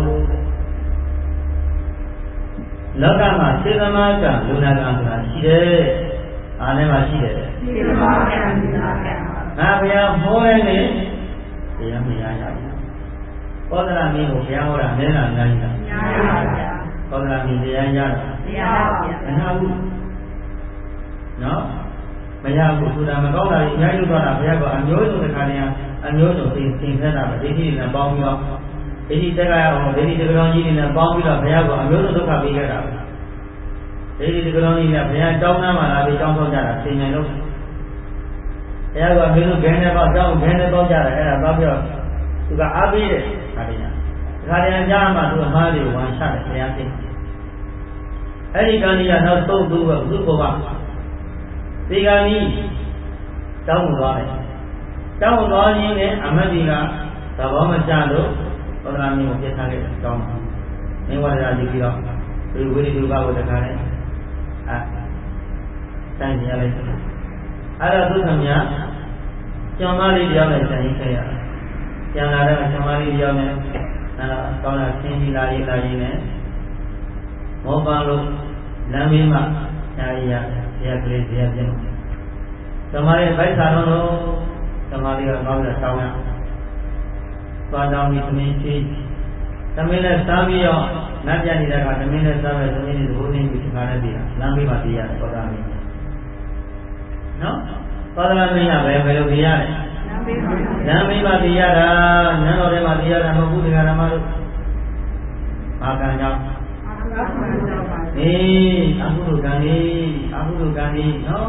လောကမှာစေတမာကလူနာကဆိုတာရှိတယ်အားလည်းမရှိတယ်စေတမာကလူနာကငါဘုရားဟောတဲ့နေ့တရားမရရဘူးဘောဓရာမင်းကိုဘုရားဟောတာနည်းလားအများကြီးလားများပါဗျာဘောဓရာမင်းတရားရတာမရပါဘူးမရဘူးနော်မရဘူးဆိုတာမကောင်းတာကြီးအများကြီးသွားတာဘုရားကအမျိုးစုံတစ်ခါတည်းအမျိုးစုံသိသိဖက်တာပဲဒိဋ္ဌိတွေနဲ့ပေါင်းပြီးတော့ဒိဋ္ဌိတက္ကရာအောင်ဒိဋ္ဌိတက္ကရာကြီးတွေနဲ့ပေါင်းပြီးတော့ဘုရားကအမျိုးစုံဒုက္ခပေးခဲ့တာပဲဒိဋ္ဌိတက္ကရာကြီးကဘုရားတောင်းနှမ်းမှလာပြီးတောင်းဆောက်ကြတာသိနေလို့ဘုရားကအမျိုးစုံဂဲနဲ့ပေါင်းတောင်းဂဲနဲ့ပေါင်းကြတာအဲ့ဒါပေါင်းပြီးတော့သူကအားပေးတယ်ခါတည်းကခါတည်းကြားမှသူအမှားတွေဝါချတယ်ဘုရားသိအဲ့ဒီကံကြီးကနောက်သုံးသူကသူ့ဘဝဒီကံကြီးတောင်းသွားတယ်တောင်းသွားရင်းနဲ့အမတ်ကြီးကသဘောမကျလို့သောတာမင်းကိုပြစ်ထားခဲ့တယ်တောင်းမင်းဝါဒရာကြည့်ပြီးတော့ဒီဝိရိယဘကိုတခါနဲ့အဲတိုင်းရလိုက်တယ်အဲ့တော့သူကမြတ်ကျောင်းသားလေးတယောက်နဲ့ဆိုင်ခဲ့ရတယ်ပြန်လာတဲ့ကျောင်းသားလေးတယောက်နဲ့အဲကောင်းတာဆင်းပြီးလာရေးလာရေးနဲ့မောပန်းလို့လမ်းမင်းမှာညာရရရကလေးရပြင်းသမားရဲ့ဗိုက်စာတော်လို့သမားလေးကကောင်းတဲ့ဆောင်းရသွားတောင်းပြီးသမင်းရှိသမင်းနဲ့စားပြီးတော့နတ်ပြန်နေတဲ့အခါသမင်းနဲ့စားပဲသမင်းတွေသဘောနေပြီးဒီကားနဲ့ပြီးတာလမ်းမင်းမှာပြီးရတယ်သောတာမင်းနော်သောတာမင်းကပဲဘယ်လိုပြီးရလဲလမ်းမင်းမှာပြီးရတာနန်းတော်ထဲမှာပြီးရတာမဟုတ်ဘူးဒီကရမတို့ဘာကံကြောင့်ဒီအေးအခုလိုကံလေးအခုလိုကံလေးနော်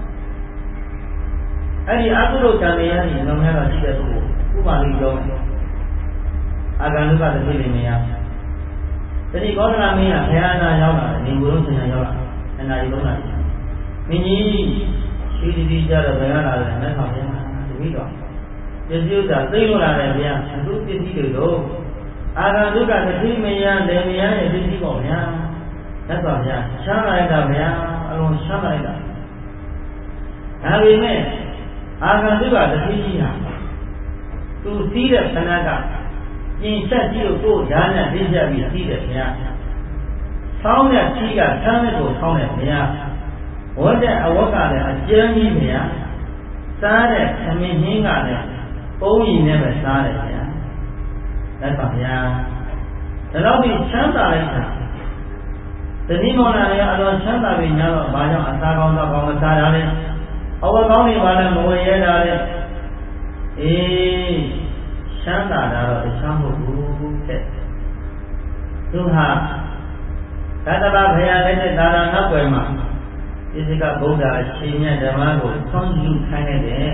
အဲ့ဒီအခုလိုကံလေးရရင်ငုံရတော့ရှိတဲ့ပုဂ္ဂိုလ်ဥပမာလေးပြောမယ်အာဂန္တုကတစ်ဖြစ်နေမရတတိကောသလမင်းကဘုရားနာရောက်လာတယ်နေဘူးလုံးဆင်ညာရောက်လာအနာရီလုံးလာတယ်မင်းကြီးရှိသည်ဒီကြတော့ဘယ်လာလဲနဲ့ဆောင်ပြန်တပည့်တော်ပစ္စည်းဥစ္စာသိလို့လာတယ်ဗျာသူပစ္စည်းတွေတော့အာဂန္တုကတစ်ဖြစ်မရလေမရရဲ့ပစ္စည်းပေါ့ဗျာသက်တော်ဗျာချမ်းလိုက်တာဗျာအလုံးချမ်းလိုက်တာဒါပေမဲ့အာဂန္တုကတစ်ဖြစ်ကြီးဟာသူစီးတဲ့ခဏကပြင်ဆက်ကြည့်လို့ကိုယ်ဓာတ်နဲ့သိကြပြီးစီးတယ်ဗျာဆောင်းတဲ့ကြီးကဆန်းတဲ့ကိုဆောင်းတယ်ဗျာဝတ်တဲ့အဝတ်ကလည်းအကျဉ်းကြီးဗျာစားတဲ့သမင်းဟင်းကလည်းပုံးရင်နဲ့ပဲစားတယ်ဗျာသက်တော်ဗျာဒါတော့ဒီချမ်းသာလိုက်တာတတိမောနာလည်းအတော်ချမ်းသာပြီညာတော့ဘာကြောင့်အစားကောင်းတော့ကောင်းမစားရလဲအဝတ်ကောင်းတွေဘာလဲမဝယ်ရတာလဲအေးချမ်းသာတာတော့တခြားမဟုတ်ဘူးတဲ့သူဟာသတ္တဗဘုရားလက်တဲ့သာရနောက်ွယ်မှာဣဇိကဗုဒ္ဓအရှင်မြတ်ဓမ္မကိုဆွမ်းယူခိုင်းတယ်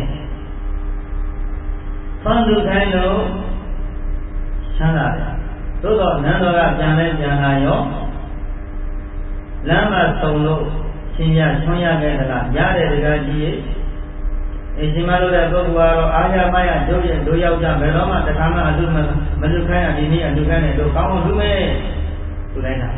ဆွမ်းယူခိုင်းလို့ချမ်းသာတယ်သို့တော့နန်းတော်ကပြန်လဲပြန်လာရောလမ်းမှာဆုံလို့ရှင်ရဆွမ်းရခဲ့တဲ့ကရတဲ့တကားကြီးရဲ့အရှင်မလို့တဲ့ပုဂ္ဂိုလ်ကတော့အာရမယတို့ရဲ့တို့ယောက်ျားဘယ်တော့မှတခါမှအလူမမလူခိုင်းရဒီနေ့အလူခိုင်းတယ်တို့ကောင်းအောင်လူမဲလူလိုက်တာ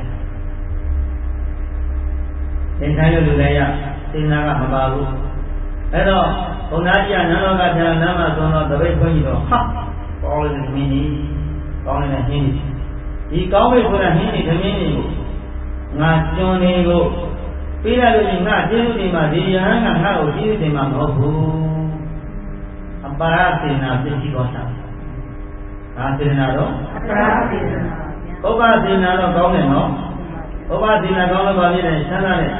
သင်္ခိုင်းလို့လူလိုက်ရသင်္နာကမပါဘူးအဲ့တော့ဘုံသားကြီးကနန်းတော်ကပြန်နန်းမှာသုံးတော့တပိတ်ခွင့်ကြီးတော့ဟာကောင်းတယ်မင်းကြီးကောင်းတယ်ဟင်းကြီးဒီကောင်းပြီဆိုတာဟင်းကြီးသမင်းကြီးကိုငါကျွန်းနေကိုပြီးရလို့ငါကျေးဇူးတင်မှာဒီယဟန်ကငါ့ကိုကျေးဇူးတင်မှာမဟုတ်ဘူးအပရာစေနာပြည့်စည်တော်တာအာစေနာတော့အပရာစေနာဥပစေနာတော့ကောင်းတယ်နော်ဥပစေနာကောင်းလို့ပါဖြစ်တယ်ချမ်းသာတယ်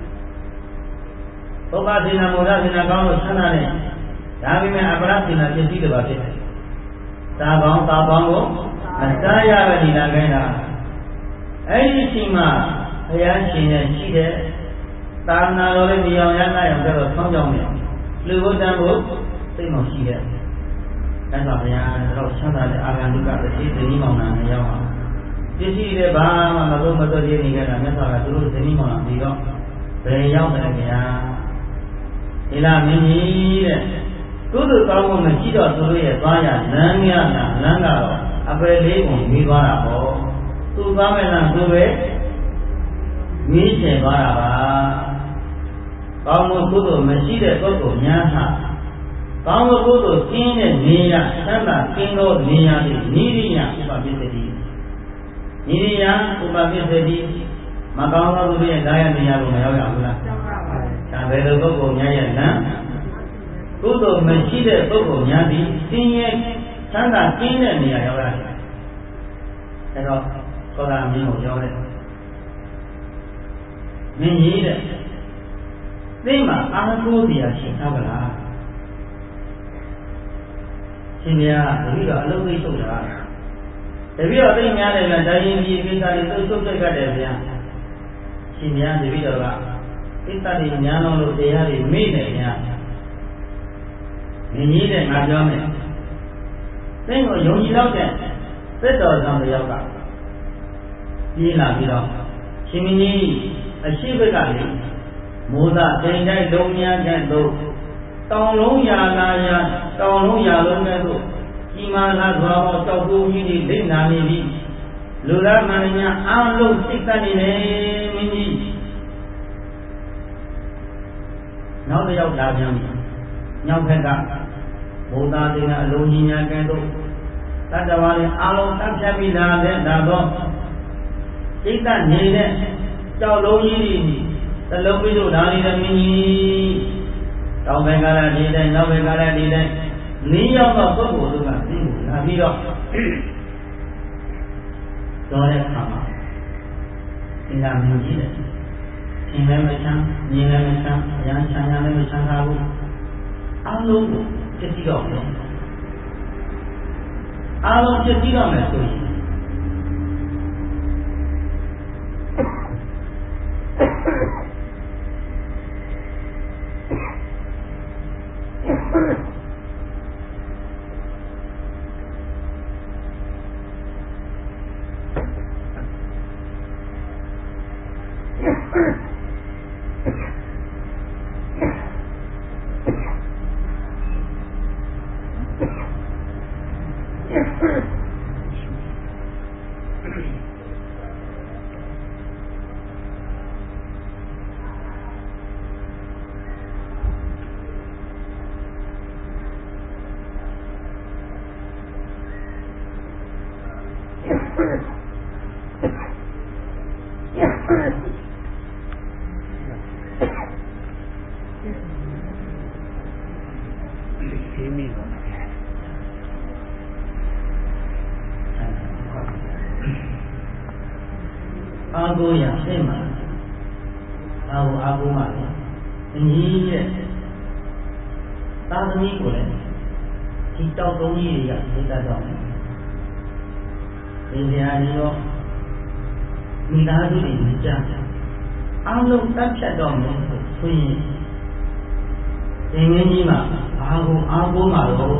ဥပစေနာမောဒစေနာကောင်းလို့ချမ်းသာတယ်ဒါပေမဲ့အပရာစေနာပြည့်စည်တယ်ပါဖြစ်တယ်သာကောင်းသာကောင်းကိုမစားရပဲဒီလာခိုင်းတာအဲ့ဒီအချိန်မှာဘုရားရှင်နဲ့ရှိတဲ့သာနာတော်လေးဒီအောင်ရနိုင်အောင်ကြတော့ဆောင်းကြောင်းနေလူဘုဒ္ဓံကိုသိမှရှိတဲ့အဲ့ဒါဘုရားတော့ချမ်းသာတဲ့အာဂန္တုကတစ်စီးဇနီးမောင်နှံနဲ့ရောက်အောင်ပစ္စည်းတွေဘာမှမသုံးမသွေးနေကြတာမြတ်စွာဘုရားသူတို့ဇနီးမောင်နှံပြီးတော့ဘယ်ရောက်တယ်ဗျာဒီလားမင်းကြီးတဲ့ကုသိုလ်ကောင်းမှုမရှိတော့သူတို့ရဲ့သွားရလမ်းရတာလမ်းကတော့အပယ်လေးပုံပြီးသွားတာပေါ့သူသွားမဲ့လမ်းသူပဲမီးချင်သွားတာပါကောင်းမှုကုသိုလ်မရှိတဲ့ပုဂ္ဂိုလ်များဟာကောင်းမှုကုသိုလ်ကျင်းတဲ့နေရာသံသာကျင်းသောနေရာတွေနိရိယဥပပစ္စတိနိရိယဥပပစ္စတိမကောင်းသောသူရဲ့ဓာရနေရာကိုမရောက်ရဘူးလားဒါပဲလို့ပုဂ္ဂိုလ်များရဲ့လမ်းကုသိုလ်မရှိတဲ့ပုဂ္ဂိုလ်များသည်ကျင်းရဲ့သံသာကျင်းတဲ့နေရာရောက်ရတယ်အဲတော့သောတာမင်းကိုပြောတယ်မင်းကြီးတဲ့သိမှာအာဟုတရားရှိသလားရှင်ဗျာတပည့်တော်အလုံးသိထုတ်တာတပည့်တော်သိများတယ်ဗျာဒါရင်ဒီကိစ္စတွေသုတ်သုတ်ကြိုက်ကြတယ်ဗျာရှင်ဗျာတပည့်တော်ကကိစ္စတွေညာလုံးလို့တရားတွေမေ့တယ်ဗျာမင်းကြီးတဲ့ငါပြောမယ်သိကိုယုံကြည်တော့တဲ့သစ္တော်ဆောင်တယောက်ကပြေးလာပြီးတော့ရှင်မင်းကြီးအရှိဘက်ကလေမိုးသားတိမ်တိုက်လုံးများတဲ့သို့တောင်လုံးရာလာရာတောင်လုံးရာလုံးတဲ့သို့ကြီးမားလာစွာသောတောက်တိုးကြီးတွေလိမ့်နာနေပြီလူသားမန္တညာအားလုံးစိတ်သက်နေတယ်မင်းကြီးနောက်တစ်ယောက်လာပြန်ပြီညောင်ဖက်ကမိုးသားတိမ်ကအလုံးကြီးများတဲ့သို့တတ္တဝါတွေအားလုံးတတ်ဖြတ်ပြီးလာတဲ့ဒါတော့စိတ်သက်နေတဲ့ကြောက်လုံးကြီးတွေသလုံးပြီးတော့ဒါလေးလည်းမင်းကြီးတောင်ဘက်ကလည်းဒီတိုင်းနောက်ဘက်ကလည်းဒီတိုင်းလေးယောက်တော့ပုဂ္ဂိုလ်တို့ကသိဘူးလာပြီးတော့တော်တဲ့အခါမှာသင်္ကန်းမြင်ကြည့်တယ်သင်လည်းမချမ်းမြင်လည်းမချမ်းအရန်ချမ်းလည်းမချမ်းသာဘူးအလုံးကိုပြည့်စည်တော့တယ်အလုံးပြည့်စည်တော့မယ်ဆိုရင်အာကိုရစိတ်မှာအာကိုအာကိုမှာလေအကြီးရဲ့သာသမီကိုလည်းဒီတောက်သုံးကြီးတွေကသိတတ်တော့တယ်ဒီနေရာကြီးတော့မိသားစုတွေမကြအားလုံးတတ်ဖြတ်တော့မယ်ဆိုရင်ဒီမင်းကြီးမှာအာကိုအာကိုမှာတော့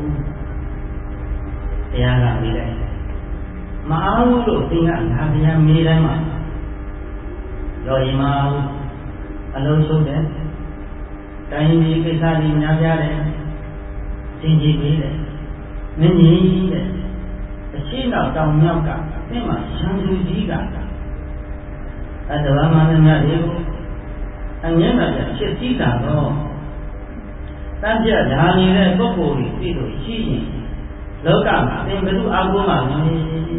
တရားကမေးလိုက်မအားဘူးလို့သင်ကငါတရားမေးတိုင်းမှာရော်ရင်မအားဘူးအလုံးစုံတယ်တိုင်းပြည်ကိစ္စတွေများပြားတယ်သင်ကြီးပေးတယ်မင်းကြီးတဲ့အရှိနောက်တောင်မြောက်ကသင်မှာရှမ်းသူကြီးကအတ္တဝါမနများတွေကိုအမြဲတမ်းဖြစ်စည်းတာတော့တန်ပြလာနေတဲ့ပုဂ္ဂိုလ်တွေသိလို့ရှိရင်လောကမှာသင်ဘယ်သူအားကိုးမှာလဲ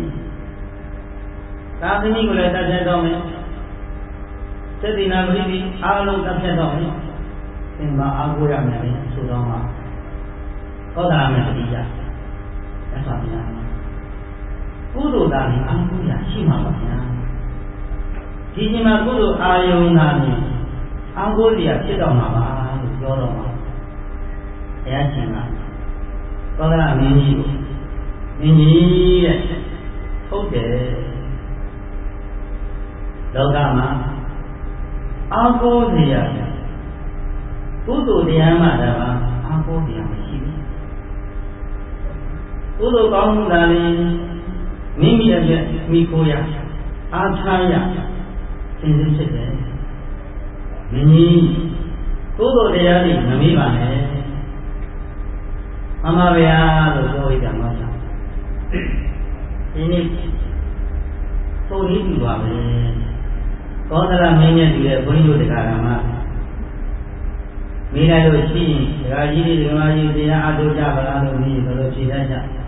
သာသမီကိုလည်းတတ်ပြတ်တော့မယ်စေတိနာပရိတိအားလုံးတတ်ပြတ်တော့မယ်သင်မအားကိုးရမယ်လေဆိုတော့မှသောတာပန်တတိယအဲ့ဒါများကုသိုလ်သားကြီးအားကိုးရရှိမှာပါဗျာဒီချိန်မှာကုသိုလ်အာယုန်သားကြီးအားကိုးစရာဖြစ်တော့မှာပါလို့ပြောတော့မှာဘုရားရှင်ကသောတာမင်းကြီးကိုမင်းကြီးတဲ့ဟုတ်တယ်လောကမှာအားကိုးစရာကုသိုလ်တရားမှတပါအားကိုးစရာမရှိဘူးကုသိုလ်ကောင်းမှုသာလေမိမိရဲ့မိခိုးရအားထားရသင်္သေးဖြစ်တယ်မင်းကြီးကုသိုလ်တရားတွေမမေ့ပါနဲ့အမှားဗျာလို့ပြောရကြမှာပါဒီနေ့ပုံလေးပြပါမယ်သောသရမင်းရဲ့ဒီတဲ့ဘုန်းကြီးတို့တရားဓမ္မမိလိုက်လို့ရှိရင်ဒကာကြီးတွေဒကာကြီးတရားအထုကြပါလားလို့ပြီးဘယ်လိုဖြေတတ်ကြဟင်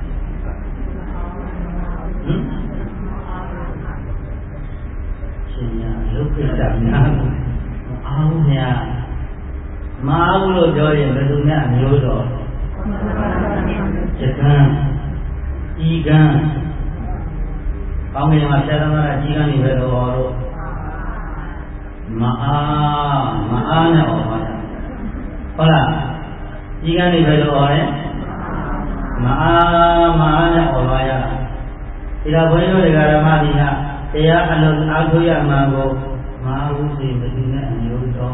ရှင်ရလုခိတများအားဘူးများမအားဘူးလို့ပြောရင်ဘယ်သူနဲ့အမျိုးတော်စကံဤကံကောင်းကင်မှာဆရာတော်ကကြီးကံနေပဲတော့လို့မအားမအားနဲ့ဟောပါဟုတ်လားကြီးကံနေပဲတော့ဟောတယ်မအားမအားနဲ့ဟောပါရဒီတော့ဘုန်းကြီးတို့ဓမ္မကြီးကတရားအလုံးအားထုတ်ရမှာကိုမအားဘူးဆိုရင်ဘယ်သူနဲ့အမျိုးတော်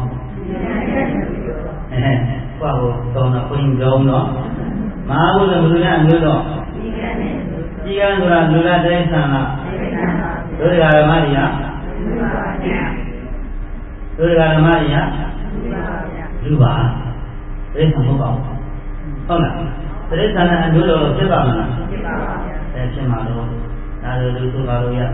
အဲဘာလို့တော်တာဘုန်းကြီးပြောတော့မအားဘူးဆိုဘယ်သူနဲ့အမျိုးတော်ကြီးကံဆိုတာလူလားတိရစ္ဆာန်လားတို့ဓမ္မကြီးကတို့ဓမ္မကြီးကလူပါတိရစ္ဆာန်မဟုတ်ပါဘူးဟုတ်လားတိရစ္ဆာန်နဲ့အမျိုးတော်ဖြစ်ပါမလားဖြစ်ပါပါအဲဖြစ်မှာတော့ဒါလိုလူဆိုပါလို့ရ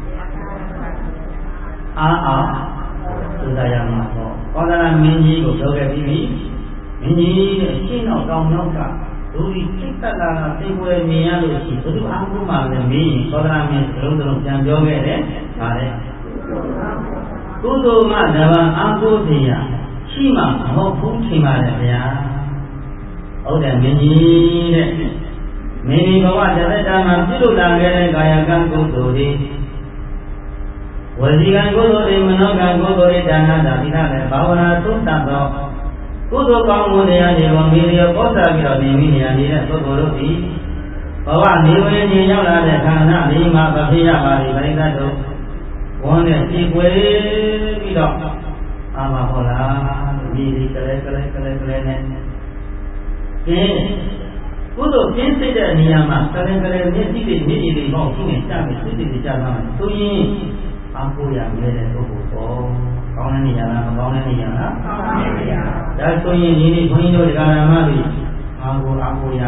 အားအားသုဒ္ဓရမှာပေါ့ကောသလမင်းကြီးကိုပြောခဲ့ပြီးပြီမင်းကြီးရဲ့ရှင်းတော့တောင်နောက်ကဒုတိစိတ်တလာသိဝဲမြင်ရလို့ရှိဘုသူအားကိုးမှလည်းမင်းကြီးကောသလမင်းစလုံးစလုံးပြန်ပြောခဲ့တယ်ဒါလည်းကုသိုလ်မှတပါအားကိုးစီရရှိမှမဟုတ်ဘူးထင်ပါတယ်ဗျာဟုတ်တယ်မင်းကြီးတဲ့မင်းဒီဘဝတသက်တာမှာပြုလုပ်လာခဲ့တဲ့ကာယကံကုသိုလ်တွေဝစီကံကုသိုလ်တွေမနောကံကုသိုလ်တွေဒါနတာသီလနဲ့ဘာဝနာသုံးတတ်သောကုသိုလ်ကောင်းမှုတရားတွေကိုမိလျောပေါ်စားပြီးတော့နေမိနေရနေတဲ့ပုဂ္ဂိုလ်တို့သည်ဘဝနေဝင်ခြင်းရောက်လာတဲ့ခန္ဓာလေးမှာမဖြစ်ရပါလိမ့်ပရိသတ်တို့ဝန်းနဲ့ပြေပွေပြီးတော့အာမဟောလားမိဒီကလေးကလေးကလေးကလေးနဲ့ကဲကုသိုလ်ကျင့်စိတ်တဲ့နေရာမှာကလေးကလေးမျက်စိတွေမျက်ရည်တွေပေါက်ရှိနေကြမယ်စိတ်တွေကြပါမယ်ဆိုရင်အားကိုးရမယ်တဲ့ပုဂ္ဂိုလ်ပေါ်ကောင်းတဲ့နေရာလားမကောင်းတဲ့နေရာလားကောင်းတဲ့နေရာဒါဆိုရင်ဒီနေ့ဘုန်းကြီးတို့ဓမ္မတွေအားကိုးအားကိုးရ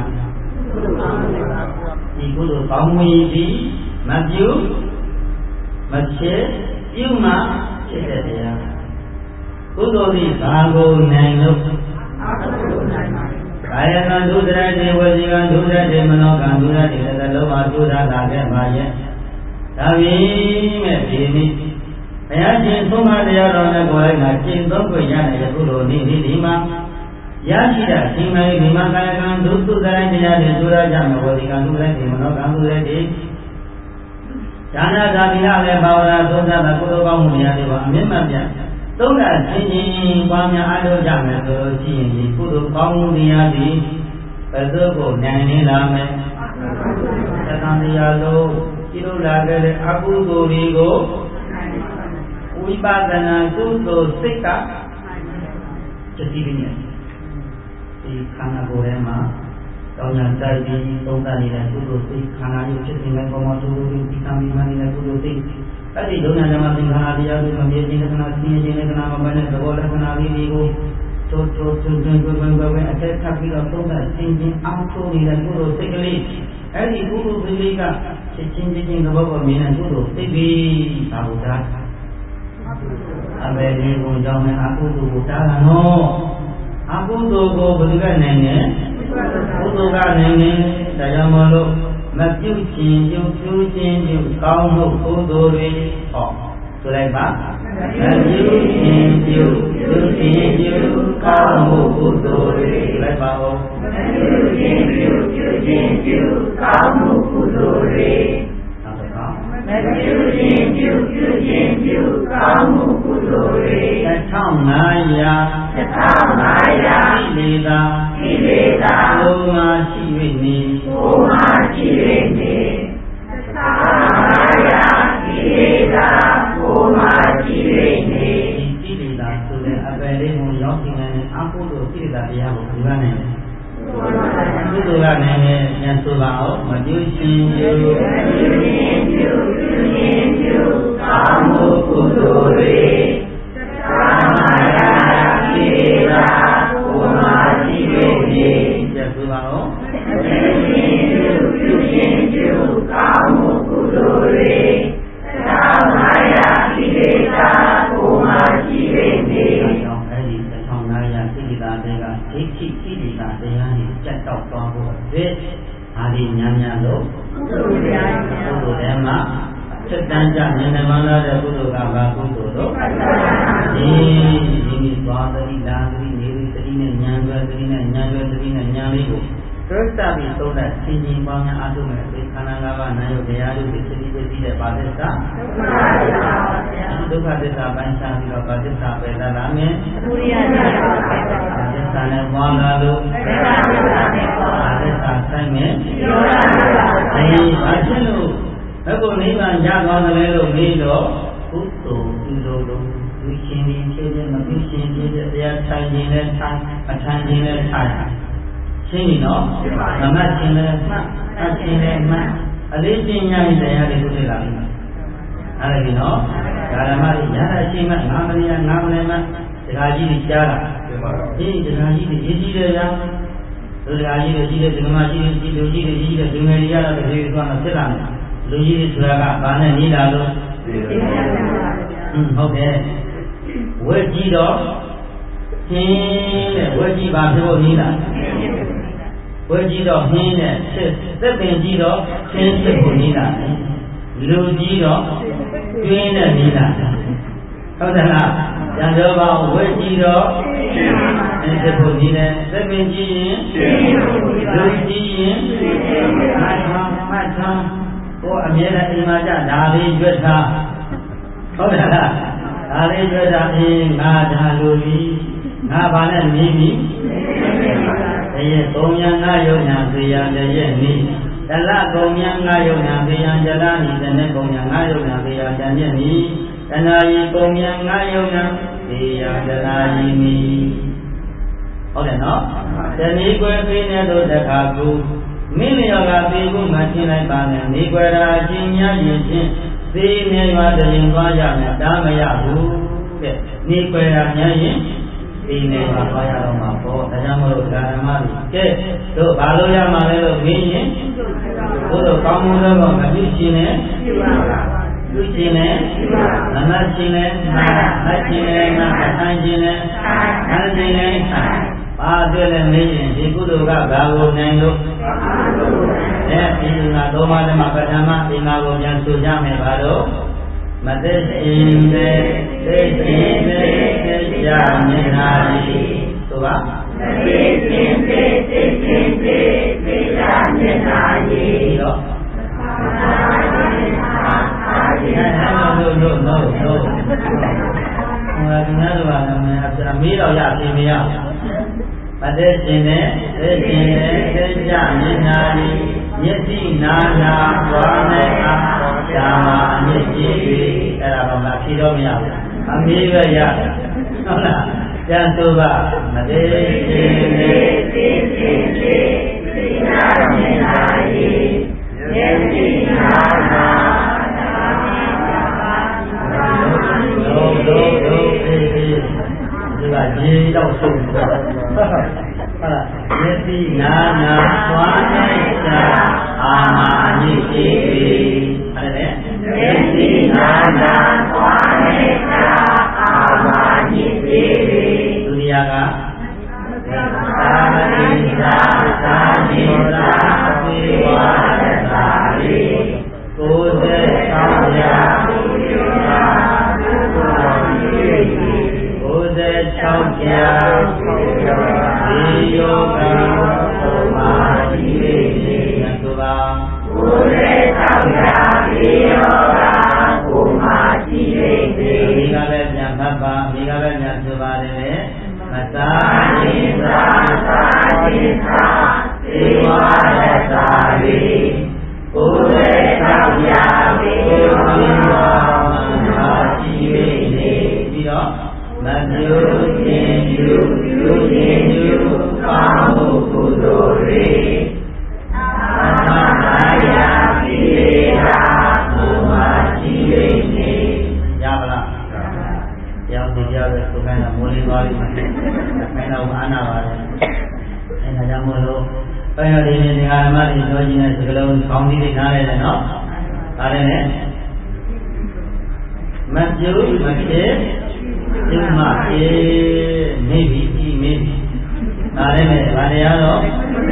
ဒီကုသိုလ်ကောင်းမှုကြီးမပြုမဖြစ်ပြုမှဖြစ်တဲ့တရားကုသိုလ်ဒီဘာကိုနိုင်လို့အားကိုးနိုင်ပါကာယကံဒုစရတေဝစီကံဒုစရတေမနောကံဒုစရတေလည်းလုံးဝဒုစရလာခဲ့ပါရဲ့ဒါပေမဲ့ဒီနေ့ဘုရားရှင်သုံးပါးတရားတော်နဲ့ကိုယ်တိုင်ကကျင့်သုံးခွင့်ရတဲ့ခုလိုနေ့ဒီဒီမှာ Yashida, Simai, Vimakayakan, Dutu, Darajana, Jura, Jama, Vodikan, Manokan, Jana, Davila, Bavara, Dosa, Bakudo, Munia, Mimabia. Toda, Singing, Pamia, Ado, Jama, Singing, Kudu, Kamunia, Pazuko, Nani, Lame, Satandialo, Kilo, Lagare, Abu, Gorigo, Vipasana, Kudo, Sika, Chasivinian. The Kanagorema, Dona Dadi, Dona Nina Kudo, Kana, you chasing like Komodo, becoming money like Kudo. That is Dona Yamazina, the other community, and I see in the Namaban, the Vola Kanavi, so to to a test capital of Dona, singing out to me like Kudo, secondly, and the Kudo Viliga, changing the Bobo Mina Kudo, Tibi, Abuda. Abeli, John, Abu, no. Aku tu ko berdekat nenek, aku kan nenek saya malu maju cinju cinju kau mu kudori oh, sudah apa? Maju cinju cinju kau mu kudori, sudah apa? Maju cinju cinju kau mu kudori. Maju cinju cinju kau mu kudori. Tentang naya. Kileda, Kileda, Oma Chivini, Oma Chivini, Samaya, Kileda, Oma Chivini. Kileda, so the available yachting and Apollo Kileda, they have a running. Kuduran and Suvao, Madusin, you, you, you, Kamu Kuduri, Samaya. Sedangkan yang mana ada kudu kabar kudu tu, ini ini suatu ilah ini ini nyangga ini nyangga ini nyangga itu. Tetapi sudah sini banyak adu mereka karena kawan naik dia itu sedikit tidak pada sah. Itu pada sah bangsa juga pada sah pada lama. Pada sah nebuan lalu. Pada sah sama. Ini macam tu. Aku ni kan jaga orang lain lo, kutu itu lo, ujian ini cerita, ujian ini dia cai ini cai, cai ini cai. Sini no, nama sini mana, sini mana, ada jenisnya ini ada kutu lagi. Ada ni no, kalau mari ada sini mana, nama ni nama ni mana, gaji dicara. Ini gaji di gaji dia, gaji dia gaji dia dengan gaji dia gaji dia gaji dia dengan dia ada gaji itu mana sekarang. Luji suraga bana ni lalu. Hmm, okay. Wajib doh. Hine, wajib bahagian ni lah. Wajib doh hine, sebenci doh hine sepuluh ni lah. Luji doh hine ni lah. Kau dah lah. Yang jawab wajib doh hine sepuluh ni lah. Sebenci luji macam macam. Oh, amira imaja dari juta. Oh, dah lah. Dari juta ini ngah jaluri, ngah mana ni? Ini komyang ngayu nanti yang jadi ni. Dalam komyang ngayu nanti yang jalan ni, dan komyang ngayu nanti yang jadi ni. Dan lagi komyang ngayu nanti yang jalan ini. Oh, dah no. Dan ni kau punya tu dekatku. Mini orang tipu macam ni mana ni kuada jinya jincin, si ni ada yang kaya ni dah maya tu, ni kuada nyanyi, si ni apa yang orang mampu, dah malu dah malu, ke, tu balu yang malu tu ni, tu tu kamu tu macam ni sini, sini, nama sini, nama sini, nama sini, nama sini. Ada yang ni, ibu tu kan baru nengu. Eh, ini nak doma dema pertama, ini aku yang sudah mebaru. Mesti ini, ini ini, ini hari. Tu ဆိုပါသတိချင်းသိသိချင်းသိသိချာမျက်နာရည်တော့သာရိသာသာရိအဲသာလို့လို့လို့လို့ဟိုကဒီနေ့တော့အမေတော့ရပြင်မရမတည့်ရှင်နဲ့သိရှင်နဲ့သိကြမျက်နာရည်မျက်စိနာနာသွားနဲ့အားဒါမှအမြင့်ကြီးပြီအဲ့ဒါတော့မဖြေတော့မရဘူးအမေပဲရဟုတ်လားပြန်ဆိုပါမတည့်ရှင်နဲ့သိရှင်နဲ့သိကြမျက်နာရည်မျက်စိနာနာတို့တို့တို့အေးအေးဒီကရေတော့ဆုံးတော့ဟုတ်လားမျက်စိနာနာသွားနဲ့ကြာအာမအမြင့်ကြီးပြီအဲ့ဒါလေမျက်စိနာနာသွားနဲ့ကြာအာမညစ်ပြီဒုတိယကသာရိသာသာရိသာသေဝရသာရိကိုယ်သက်ဆောင်ရာပုရိယဘုရားရှိကိုယ်သက်ဆောင်ရာပုရိယဒီယောဂသုမာတိရေညသုဘာကိုယ်သက်ဆောင်ရာဒီယောဂသုမာတိရေဒီကလည်းပြန်ဖတ်ပါဒီကလည်းပြန်ဆိုပါတယ်လေမသာရိသာသာရိသာသေဝရသာရိကိုယ်သက်ဆောင်ရာဒီယောဂသုမာတိရေပြီးတော့မပြုခြင်းပြုပြုခြင်းပြုကောင်းမှုကုသိုလ်တွေသမထာယာပိရေဟာဘုမာတိရေနေရပါလားရောက်ဒီကြောက်တဲ့ကိုယ်ကလည်းမိုးလေးသွားပြီခိုင်းတော့အာနာပါတယ်အဲဒါကြောင့်မို့လို့ဘယ်လိုဒီနေ့ဒီဟာဓမ္မတွေပြောခြင်းနဲ့စကလုံးကောင်းပြီးနားရတယ်နော်ဒါလည်းနဲ့မပြုမဖြစ်ဒီမှာအေးမိပြီဤမိပြီဒါလည်းနဲ့ဗာတရားတော့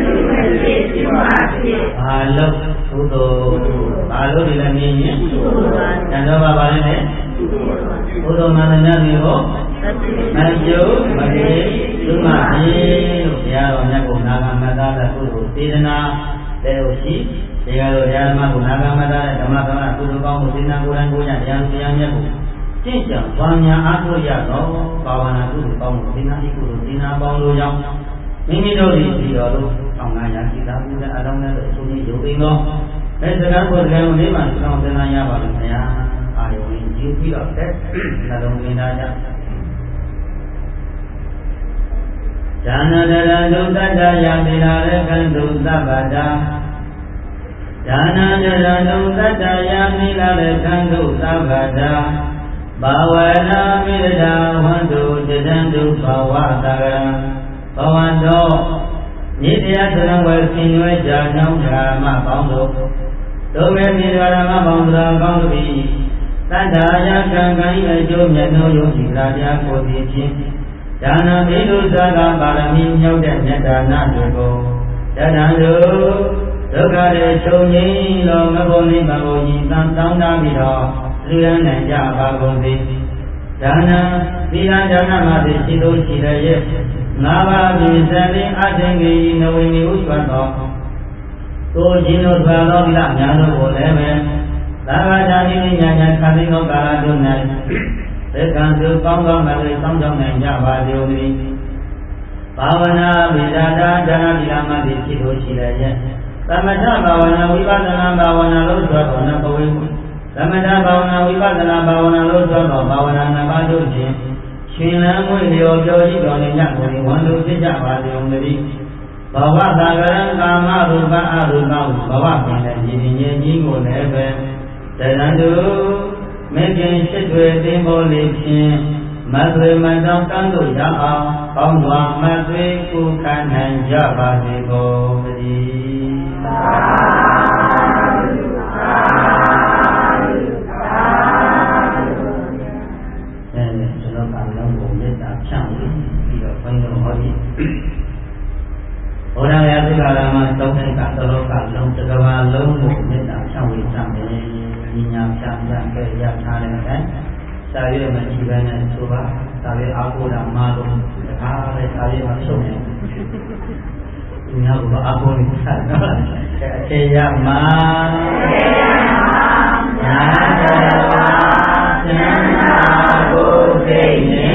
ဘာလို့သို့တော့ဘာလို့ဒီလည်းမြင်ရင်တန်တော့ဘာလဲနဲ့ဘုရားမန္တနာမျိုးမကျုပ်မပြေဒီမှာအေးလို့ဘုရားတော်မြတ်ကိုနာဂမတ္တတဲ့ကုသိုလ်စေတနာတဲ့လို့ရှိဒီကလိုတရားဓမ္မကိုနာဂမတ္တတဲ့ဓမ္မကမ္မကုသိုလ်ကောင်းမှုစေတနာကိုယ်တိုင်ကိုယ်ရတရားတရားမြတ်ကိုကျင့်ကြံပွားများအားထုတ်ရတော့ဘာဝနာကုသိုလ်ကောင်းမှုစေနာဤကုသိုလ်စေနာပေါင်းတို့ကြောင့်မိမိတို့ဒီပြီးတော်တို့ဆောင်နာရရှိတာဘုရားအလုံးနဲ့အဆုံးကြီးရုပ်သိမ်းသောအဲစကားကိုတရားကိုလေးမှဆောင်းသင်္နာရပါလို့ခင်ဗျာအာယုံကြီးယူပြီးတော့တဲ့နှလုံးသွင်းတာကြောင့်ဇာနာတရံဒုတ္တယမိလာရကံဒုသဗ္ဗတာဇာနာတရံဒုတ္တယမိလာရကံဒုသဗ္ဗတာဘာဝနာမိရဒဝန္တုတတံတုဘဝတာကံဘဝန္တောနိတရားသရံဝေဆင်ရွယ်ကြနှောင်းဓမ္မပေါင်းတို့ဒုမေမိဓမ္မပေါင်းတို့ကောင်းသည်တတ္တယကံကံ၏အကျိုးမြတ်သောယုံကြည်ရာတရားကိုသိခြင်းဒါနမိလူသကပါရမီမြောက်တဲ့မေတ္တာနာတွေကိုတတံတို့ဒုက္ခတွေချုပ်ငြိမ်းသောမဘုံနိဗ္ဗာန်ကိုရည်တမ်းတောင်းတပြီးတော့လူရန်နိုင်ကြပါကုန်စေဒါနသီလဒါနမှာသိရှိလို့ရှိတဲ့ရဲ့ငါးပါးမြင်စံပြီးအထင်ကြီးနဝိနိဥစွတ်တော်ကိုခြင်းတို့စွာသောသီလများတို့ကိုလည်းပဲသာဝတာနိညာညာခသိသောကာလတို့၌သေကံသူကောင်းသောမဂ္ဂင်ဆောင်ကြောင်းနိုင်ကြပါစေဦးသည်ဘာဝနာဝိဒာတာဒါနသီလမှာသိရှိလို့ရှိတဲ့ရဲ့သမထဘာဝနာဝိပဿနာဘာဝနာလို့ဆိုတော်နဘဝိသမထဘာဝနာဝိပဿနာဘာဝနာလို့ဆိုတော်ဘာဝနာနှစ်ပါးတို့ဖြင့်ရှင်လန်းမွေလျော်ပြောကြည့်တော်နေညကိုဝန်တို့ဖြစ်ကြပါစေဦးသည်ဘဝသာကရံကာမရူပအရူပဘဝပင်တဲ့ညီညီကြီးကိုလည်းပဲတရံတုမင်းခင်ရှိတွေသင်္ဘောလေးဖြင့်မသွေမတောင်းတန်းတို့ရအောင်ကောင်းစွာမသွေကုခံနိုင်ကြပါစေကုန်သတည်းသာဓုသာဓုသာဓုအဲဒီလောကလုံးကိုမေတ္တာဖြန့်ပြီးတော့ဘုန်းကြီးတို့ဟောဒီဘုရားရဲ့သုခရာမသုံးတဲ့ကသလောကလုံးတစ်ကမ္ဘာလုံးကိုမေတ္တာဖြန့်ဝေကြမယ်ဉာဏ်ဖြန့်ရခဲ့ရထားတဲ့အတိုင်းစာရွက်မကြည့်ဘဲနဲ့ဆိုပါသဒါပဲအားကိုးတာမှာတော့ဒါပဲစာရေးမှာရှုံးနေသူများကအားကိုးနေတာနော်အခြေရမှာညာတော်ပါဉာဏ်သာကိုသိနေ